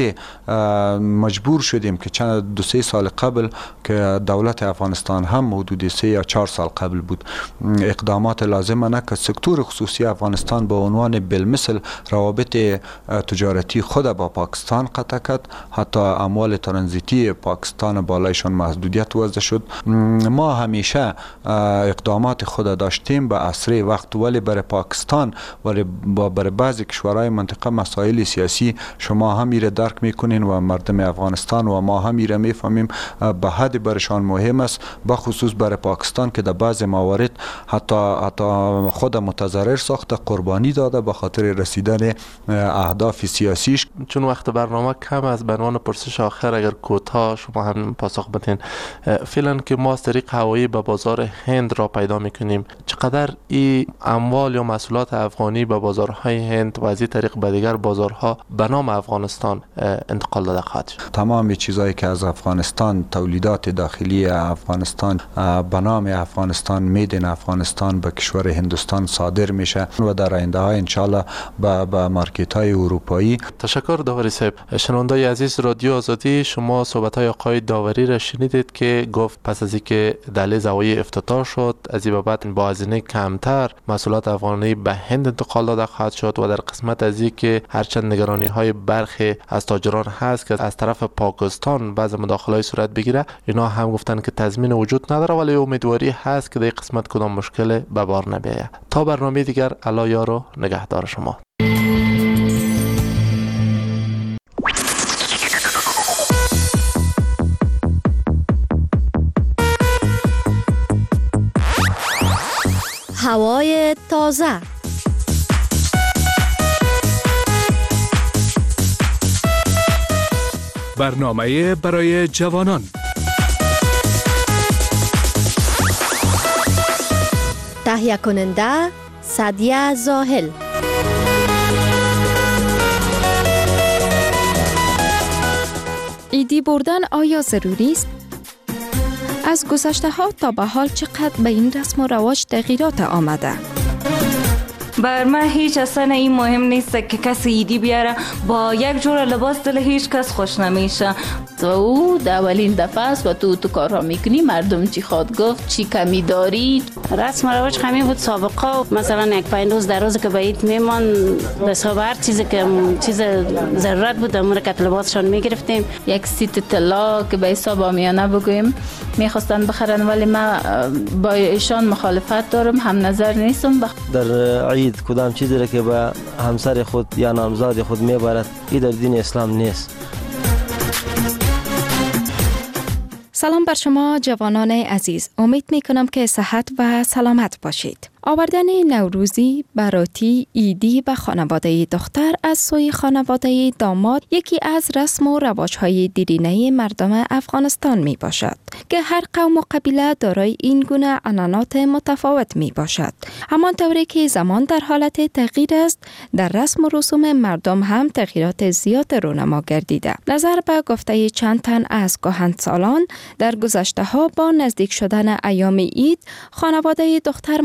مجبور شدیم که چند دو سه سال قبل که دولت افغانستان هم حدود سه یا چهار سال قبل بود اقدامات لازم نکرد، سکتور خصوصی افغانستان به عنوان بالمثل روابط تجارتی خود با پاکستان قطع کرد، حتی اموال ترانزیتی پاکستان بالایشان محدودیت وضع شد. ما همیشه اقدامات خود داشتیم به اسرع وقت، ولی برای پاکستان ولی برای بعضی کشورهای منطقه مسائل سیاسی شما هم میره درک میکنین و مردم افغانستان و ما هم میره میفهمیم به حد برشان مهم است، به خصوص برای پاکستان که در بعضی موارد حتی حتی خود متضرر ساخته، قربانی داده به خاطر رسیدن اهداف سیاسیش. چون وقت برنامه کم از به عنوان پرسش آخر اگر کوتاه شما هم پاسخ بدین، فعلا که ما از طریق هوایی به بازار هند را پیدا میکنیم، چقدر این اموال یا محصولات افغانی به بازارهای هند و از این طریق به دیگر بازارها به نام افغانستان انتقال داده خواهد شد؟ تمام چیزایی که از افغانستان، تولیدات داخلی افغانستان به نام افغانستان، میدن افغانستان به کشور هندوستان صادر میشه و در آینده ها انشالله به به مارکت های اروپایی. تشکر داوری صاحب. شنوندای عزیز رادیو آزادی، شما صحبت های آقای داوری را شنیدید که گفت پس از اینکه دهلیز هوایی افتتاح شد، از این بابت با هزینه کمتر محصولات افغانی به هند انتقال داده خواهد شد و در قسمت از این که هرچند نگرانی های برخی از تاجران هست که از طرف پاکستان بعض مداخله صورت بگیره، اینا هم گفتن که تضمین وجود نداره، ولی امیدواری هست که در قسمت کدام مشکل به بار نبیاید. تا برنامه دیگر، الله یار و نگهدار شما. هوای تازه، برنامه برای جوانان. تهیه کننده سعدیه زاهل. ایدی بردن آیا ضروری است؟ از گذشته ها تا به حال چقدر به این رسم و رواج تغییرات آمده؟ بر من هیچ اصلا این مهم نیست که کسی ایدی بیاره با یک جور لباس دل هیچ کس خوش نمیشه. و او در اولین دفعه است و تو تو کار را میکنی، مردم چی خواد گفت، چی کمی دارید. رسم و رواج خمی بود سابقه، مثلا یک پنج روز در روز که باید میمان به حساب هر چیزی که چیز ضرورت بود امور که لباسشان میگرفتیم. یک سیت طلا که به حساب آمیانه بگویم میخواستن بخرن، ولی من با ایشان مخالفت دارم، هم نظر نیستم. بخ... در عید کدام چیزی را که به همسر خود یا نامزاد خود میبرد، این در دین اسلام نیست. سلام بر شما جوانان عزیز، امید می کنم که صحت و سلامت باشید. آوردن نوروزی، براتی، ایدی به خانواده دختر از سوی خانواده داماد یکی از رسم و رواج‌های دیرینه مردم افغانستان می باشد که هر قوم و قبیله دارای این گونه عنعنات متفاوت می باشد. همانطوری که زمان در حالت تغییر است، در رسم و رسوم مردم هم تغییرات زیاد رونما گردیده. نظر به گفته چند تن از کهنسالان، در گذشته ها با نزدیک شدن ایام عید، خانواده دختر منتظر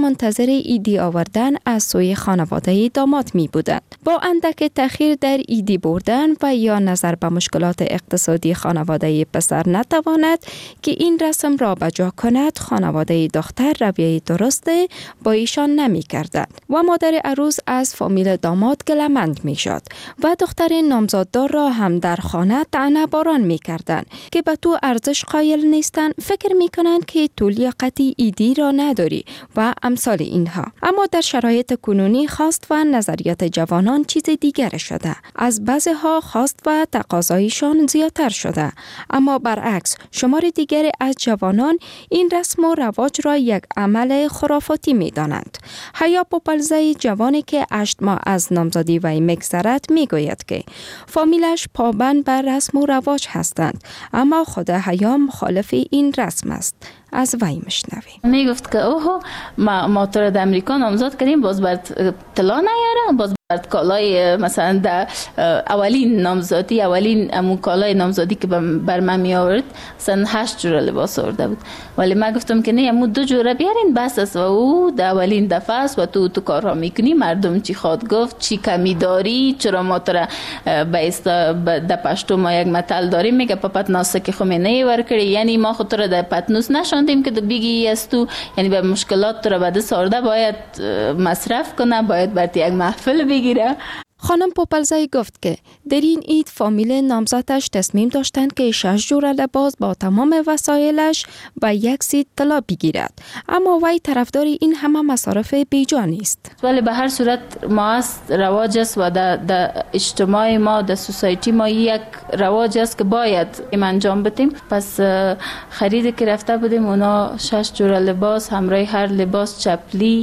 ایدی آوردن از سوی خانواده داماد می بودند. با اندک تأخیر در ایدی بردن و یا نظر به مشکلات اقتصادی خانواده پسر نتواند که این رسم را بجا کند، خانواده دختر رویه درست با ایشان نمی کردند و مادر عروس از فامیل داماد گلمند می شد و دختر نامزاددار را هم در خانه طعنه باران می کردند که به تو ارزش قائل نیستند، فکر می کنند که تو لیاقتی ایدی را نداری و امثال اینها. اما در شرایط کنونی خواست و نظریات جوانان چیز دیگر شده. از بعضی ها خواست و تقاضایشان زیادتر شده. اما برعکس شمار دیگر از جوانان این رسم و رواج را یک عمل خرافاتی می دانند. حیا پوپلزای جوانی که هشت ماه از نامزدی وی میگذرد می گوید که فامیلش پابند بر رسم و رواج هستند، اما خود حیا مخالف این رسم است. از وی مشنویم. می گفت که اوه ما ما تو را در امریکا نامزد کردیم، باز بر طلا نیاره، باز بر کالای مثلا در اولین نامزدی اولین امو کالای نامزدی که بر من می آورد مثلا هشت جور لباس آورده بود، ولی من گفتم که نه، امو دو جوره بیارین بس است و او در اولین دفعه است و تو تو کارها میکنی، مردم چی خواد گفت، چی کمی داری، چرا ما تو را به استا در پشتو ما یک متل داریم میگه پپت ناسه که خمینه ور کړی، یعنی ما خود را در پتنوس نشاندیم که بگی از تو، یعنی به مشکلات تو را بده سارده باید مصرف کنه، باید برای یک محفل بگیره. خانم پوپلزای گفت که در این عید فامیل نامزدش تصمیم داشتند که شش جور لباس با تمام وسایلش و یک سیت طلا بگیرد، اما وی طرفدار این همه مصارف بیجا نیست. ولی به هر صورت ما است رواج است و در, در اجتماع ما در سوسایتی ما یک رواج است که باید این انجام بدیم. پس خرید که رفته بودیم اونا شش جور لباس، همراه هر لباس چپلی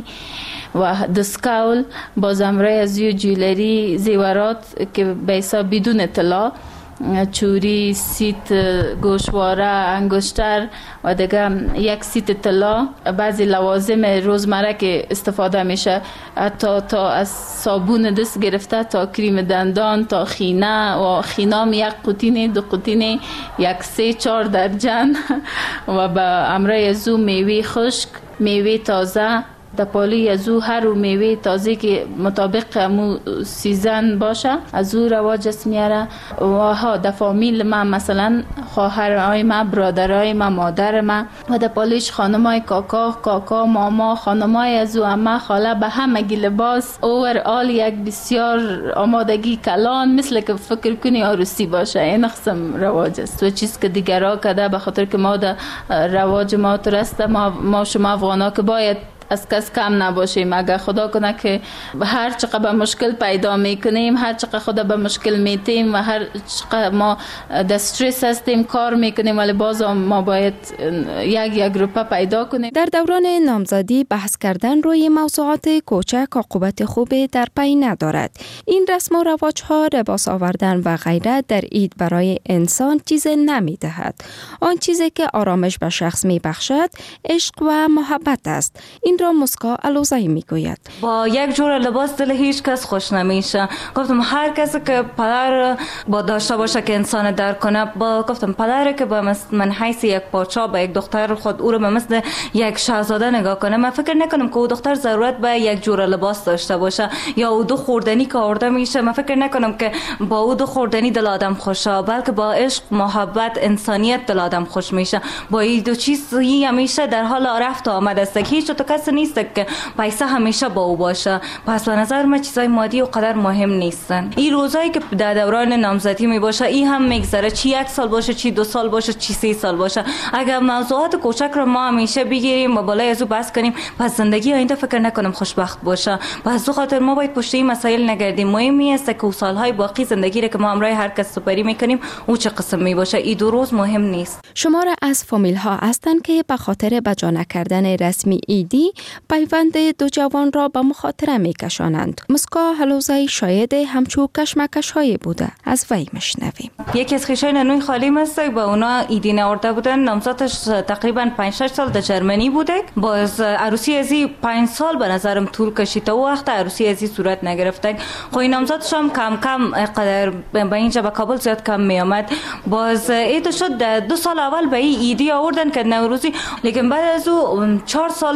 و دسکاول، باز همراه از یو جولری زیورات که به حساب بدون طلا، چوری، سیت، گوشواره، انگشتر و دیگه یک سیت طلا، بعضی لوازم روزمره که استفاده میشه، تا تا از صابون دست گرفته تا کریم دندان تا خینه و خینام یک قطینه دو قطینه یک سه چهار درجن و به همراه از او میوه خشک، میوه تازه، در پالی از او هر میوه تازه که مطابق امو سیزن باشه از او رواج است میاره. و ها در فامیل من مثلا خواهرای من، برادرای من، مادر من و در پالیش خانمای کاکا، کاکا، ماما، خانمای از او، عمه، خاله، به همگی لباس اوور آل یک بسیار آمادگی کلان، مثل که فکر کنی عروسی باشه. این قسم رواج است و چیز که دیگرها کده، به خاطر که ما در رواج ما ترست، ما, ما شما افغانا که باید از کس کم نباشیم. اگر خدا کنه که هر چقدر به مشکل پیدا میکنیم، هر چقدر خدا به مشکل میتیم و هر چقدر ما در استرس هستیم کار میکنیم، ولی باز ما باید یک یک گروپ پیدا کنیم. در دوران نامزدی بحث کردن روی موضوعات کوچک عاقبت خوبی در پی ندارد. این رسم و رواج ها، لباس آوردن و غیره در عید برای انسان چیز نمیدهد. آن چیزی که آرامش به شخص میبخشد عشق و محبت است. این را مسکا الوزایی میگوید. با یک جور لباس دل هیچ کس خوش نمیشه. گفتم هر کسی که پدر با داشته باشه که انسان در کنه، با گفتم پدر که با من حیث یک پادشاه به یک دختر خود او رو به مثل یک شاهزاده نگاه کنه، من فکر نکنم که او دختر ضرورت به یک جور لباس داشته باشه یا او دو خوردنی که آورده میشه. من فکر نکنم که با او دو خوردنی دل آدم خوشه، بلکه با عشق، محبت، انسانیت دل آدم خوش میشه. با این دو چیز همیشه در حال رفت و آمد است. هیچ تو کس نیست که پیسه همیشه با او باشه. پس به نظر من چیزای مادی و قدر مهم نیستن. این روزایی که در دوران نامزدی می باشه این هم میگذره، چی یک سال باشه، چی دو سال باشه، چی سه سال باشه. اگر موضوعات کوچک رو ما همیشه بگیریم و بالای از او بحث کنیم، پس زندگی آینده فکر نکنم خوشبخت باشه. پس دو خاطر ما باید پشت این مسائل نگردیم. مهمی است که سالهای باقی زندگی رو که ما همراه هر کس سپری میکنیم او چه قسم می باشه، این دو روز مهم نیست. شمار از فامیل ها هستند که به خاطر بجا نکردن رسمی ایدی پیوند دو جوان را به مخاطره می کشانند. مسکا هلوزای شاید همچو کشمکش های بوده. از وی مشنویم. یکی از خویشای ننوی خالیم است، با اونا ایدی نورده بودن. نامزدش تقریبا پنج شش سال در جرمنی بوده. باز عروسی ازی پنج سال به نظرم طول کشید تا وقت عروسی ازی صورت نگرفته. خو این نامزدش هم کم کم قدر به اینجا به کابل زیاد کم می آمد. باز ایت شد دو سال اول به ایدی آوردن که نوروزی، لیکن بعد از او چهار سال متوقع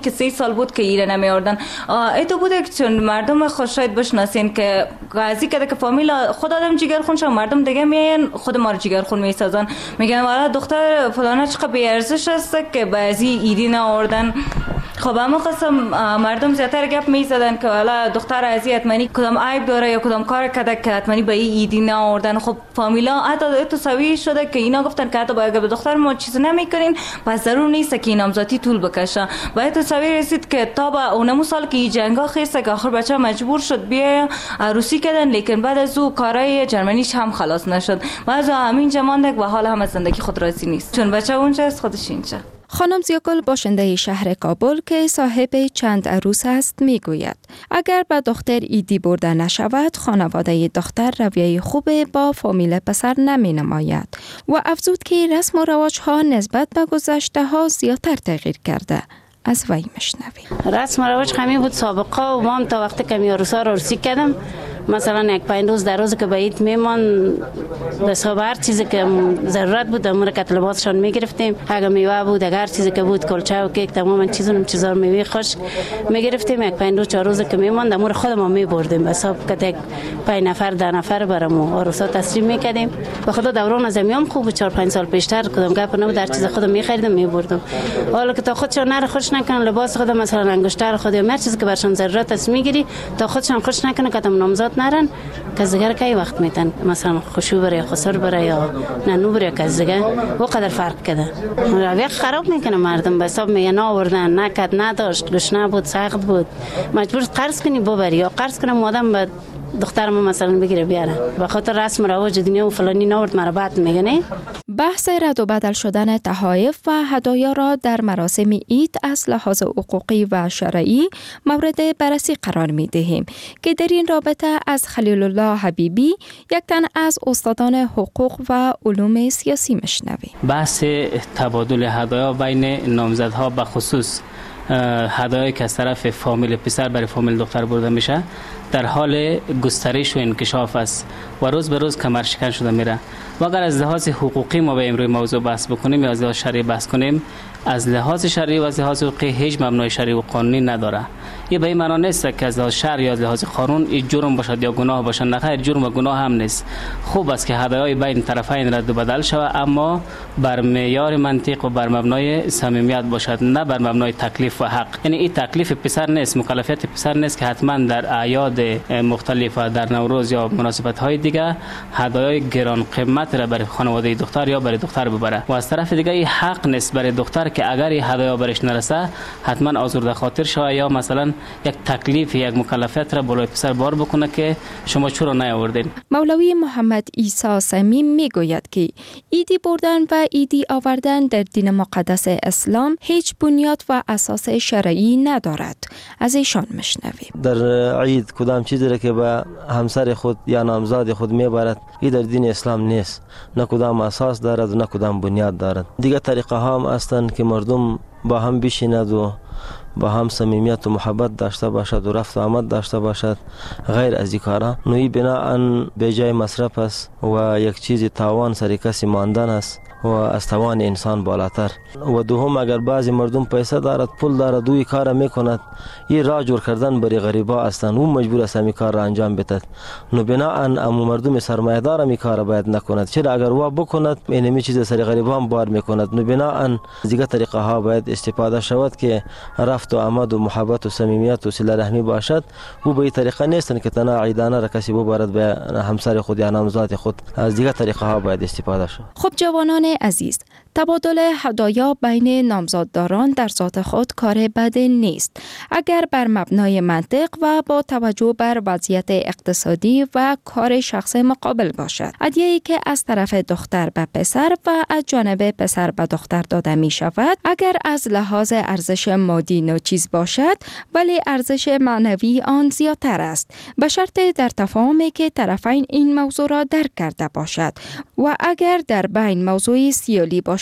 که سه سال بود که ایره نمی آوردن. ایتو بوده که چون مردم خود شاید بشناسین که قضیه کده که فامیل خود آدم جگر خون شد، مردم دیگه میان خود ما رو جگر خون میسازن، میگن والا دختر فلانه چقدر بی ارزش است که بعضی ایدی نآوردن. خب اما قسم مردم زیاتر گپ میزدن که والا دختر ازی حتماً کدام عیب داره یا کدام کار کرده که حتماً به این ایدی نآوردن. خب فامیلا حتی تو سوی شده که اینا گفتن که حتی با اگه به دختر ما چیز نمیکنین پس ضرور نیست که نامزادی طول بکشه. باید تو سوی رسید که تا با اونمو سال که این جنگا خیسته که آخر بچه مجبور شد بیا عروسی کردن، لیکن بعد از او کارای جرمنیش هم خلاص نشد. بعد همین جماندک و حال هم از زندگی خود راضی نیست چون بچه اونجاست خودش اینجا. خانم زیاگل باشنده شهر کابل که صاحب چند عروس است میگوید اگر به دختر ایدی برده نشود خانواده دختر رویه خوب با فامیل پسر نمی نماید و افزود که رسم و رواج ها نسبت به گذشته ها زیادتر تغییر کرده. از وی مشنویم. رسم و رواج همین بود سابقه و ما هم تا وقتی که می عروسا رو عروسی کردم مثلا یک پنج روز در روز که به عید میمان به حساب هر چیزی که ضرورت بود امور کت لباسشان میگرفتیم، اگه میوه بود اگر هر چیزی که بود کلچه و کیک تمام چیزا چیزا میوه خوش میگرفتیم. یک پنج روز چهار روز که میمان امور خودمون میبردیم به حساب که یک پنج نفر ده نفر برامو عروسا تسلیم میکردیم. به خدا دوران از میام خوب چهار پنج سال پیشتر کدام گپ نبود، در چیز خودم میخریدم میبردم. حالا که تا خودشون نره خوش نکنن لباس خودم مثلا انگشتر خود یا هر چیزی که برشون ضرورت است میگیری تا خودشون خوش نکنه که تم نامزاد نرن که زگر کی وقت میتن مثلا خوشو بره خسر بره یا ننو بره که زگر و قدر فرق کده روی خراب میکنه مردم به حساب میگن آوردن نکد نداشت گشنه بود سخت بود مجبور قرض کنی ببری یا قرض کنم آدم به دخترم مثلا بگیره بیاره به خاطر رسم و رواج دنیا و فلانی نورد مرا بعد میگنه. بحث رد و بدل شدن تحایف و هدایا را در مراسم عید از لحاظ حقوقی و شرعی مورد بررسی قرار می دهیم که در این رابطه از خلیل الله حبیبی یک تن از استادان حقوق و علوم سیاسی مشنویم. بحث تبادل هدایا بین نامزدها به خصوص هدایایی که از طرف فامیل پسر برای فامیل دختر برده میشه در حال گسترش و انکشاف است و روز به روز کمرشکن شده میره. و اگر از لحاظ حقوقی ما به امروز موضوع بحث بکنیم یا از لحاظ شرعی بحث کنیم، از لحاظ شرعی و از لحاظ حقوقی هیچ مبنای شرعی و قانونی نداره. یه به این معنا نیست که از لحاظ شرع یا از لحاظ قانون این جرم باشد یا گناه باشد، نه خیر، جرم و گناه هم نیست. خوب است که هدایای بین طرفین رد و بدل شود اما بر معیار منطق و بر مبنای صمیمیت باشد، نه بر مبنای تکلیف و حق. یعنی این تکلیف پسر نیست، مکلفیت پسر نیست که حتما در اعیاد مختلف در نوروز یا مناسبت های دیگه هدایای گران قیمت را برای خانواده دختر یا برای دختر ببره. و از طرف دیگه این حق نیست برای دختر که اگر این هدایا برش نرسه حتما آزرده خاطر شود یا مثلا یک تکلیف یک مکلفیت را بالای پسر بار بکنه که شما چرا نیاوردین. مولوی محمد عیسی صمیم میگوید که ایدی بردن و ایدی آوردن در دین مقدس اسلام هیچ بنیاد و اساس شرعی ندارد. از ایشان مشنویم. در عید کدام چیزی را که به همسر خود یا نامزاد خود میبرد این در دین اسلام نیست، نه کدام اساس دارد و نه کدام بنیاد دارد. دیگه طریقه ها هم هستند که مردم با هم بشیند و با هم صمیمیت و محبت داشته باشد و رفت و آمد داشته باشد. غیر از این کارا نوعی بناء به جای مصرف است و یک چیز تاوان سر کسی ماندن است و از توان انسان بالاتر. و دوم اگر بعضی مردم پیسه دارد پول دارد دوی کار میکند این راه جور کردن برای غریبا هستند و مجبور است این کار را انجام بدهد. نو بناء امو مردم سرمایه دار این کار باید نکند، چرا اگر وا بکند اینمی چیز سر غریبا هم بار میکند. نو بناء دیگه طریقه ها باید استفاده شود که رفت و آمد و محبت و صمیمیت و صله رحمی باشد. و به این طریقه نیستن که تنها عیدانه را کسی ببرد به همسر خود یا نامزاد خود، از دیگه طریقه ها باید استفاده شود. خب جوانان عزیز، تبادل هدایا بین نامزادداران در ذات خود کار بد نیست اگر بر مبنای منطق و با توجه بر وضعیت اقتصادی و کار شخص مقابل باشد. هدیه‌ای که از طرف دختر به پسر و از جانب پسر به دختر داده می شود اگر از لحاظ ارزش مادی ناچیز باشد ولی ارزش معنوی آن زیادتر است، به شرط در تفاهمی که طرفین این موضوع را درک کرده باشد. و اگر در بین موضوع سیالی باشد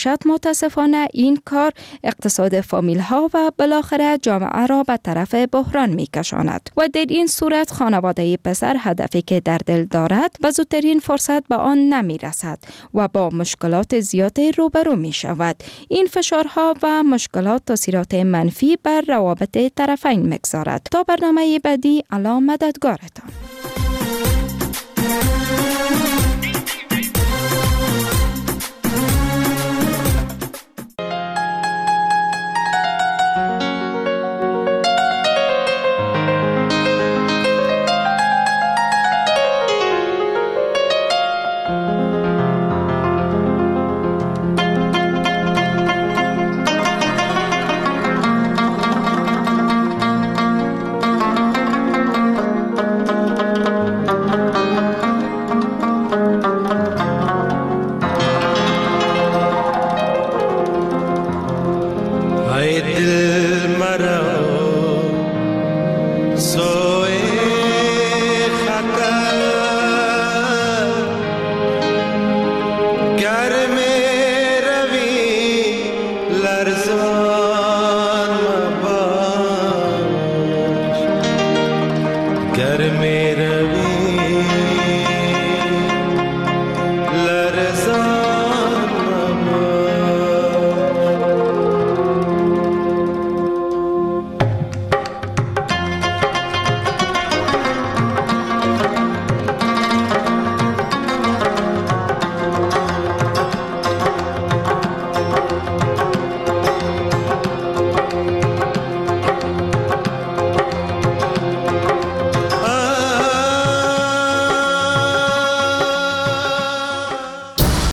باشد، متاسفانه این کار اقتصاد فامیل ها و بالاخره جامعه را به طرف بحران می کشاند و در این صورت خانواده پسر هدفی که در دل دارد به زودترین فرصت به آن نمی رسد و با مشکلات زیادی روبرو می شود. این فشارها و مشکلات تاثیرات منفی بر روابط طرفین می‌گذارد. تا برنامه بعدی، الله مددگارتان. Got it.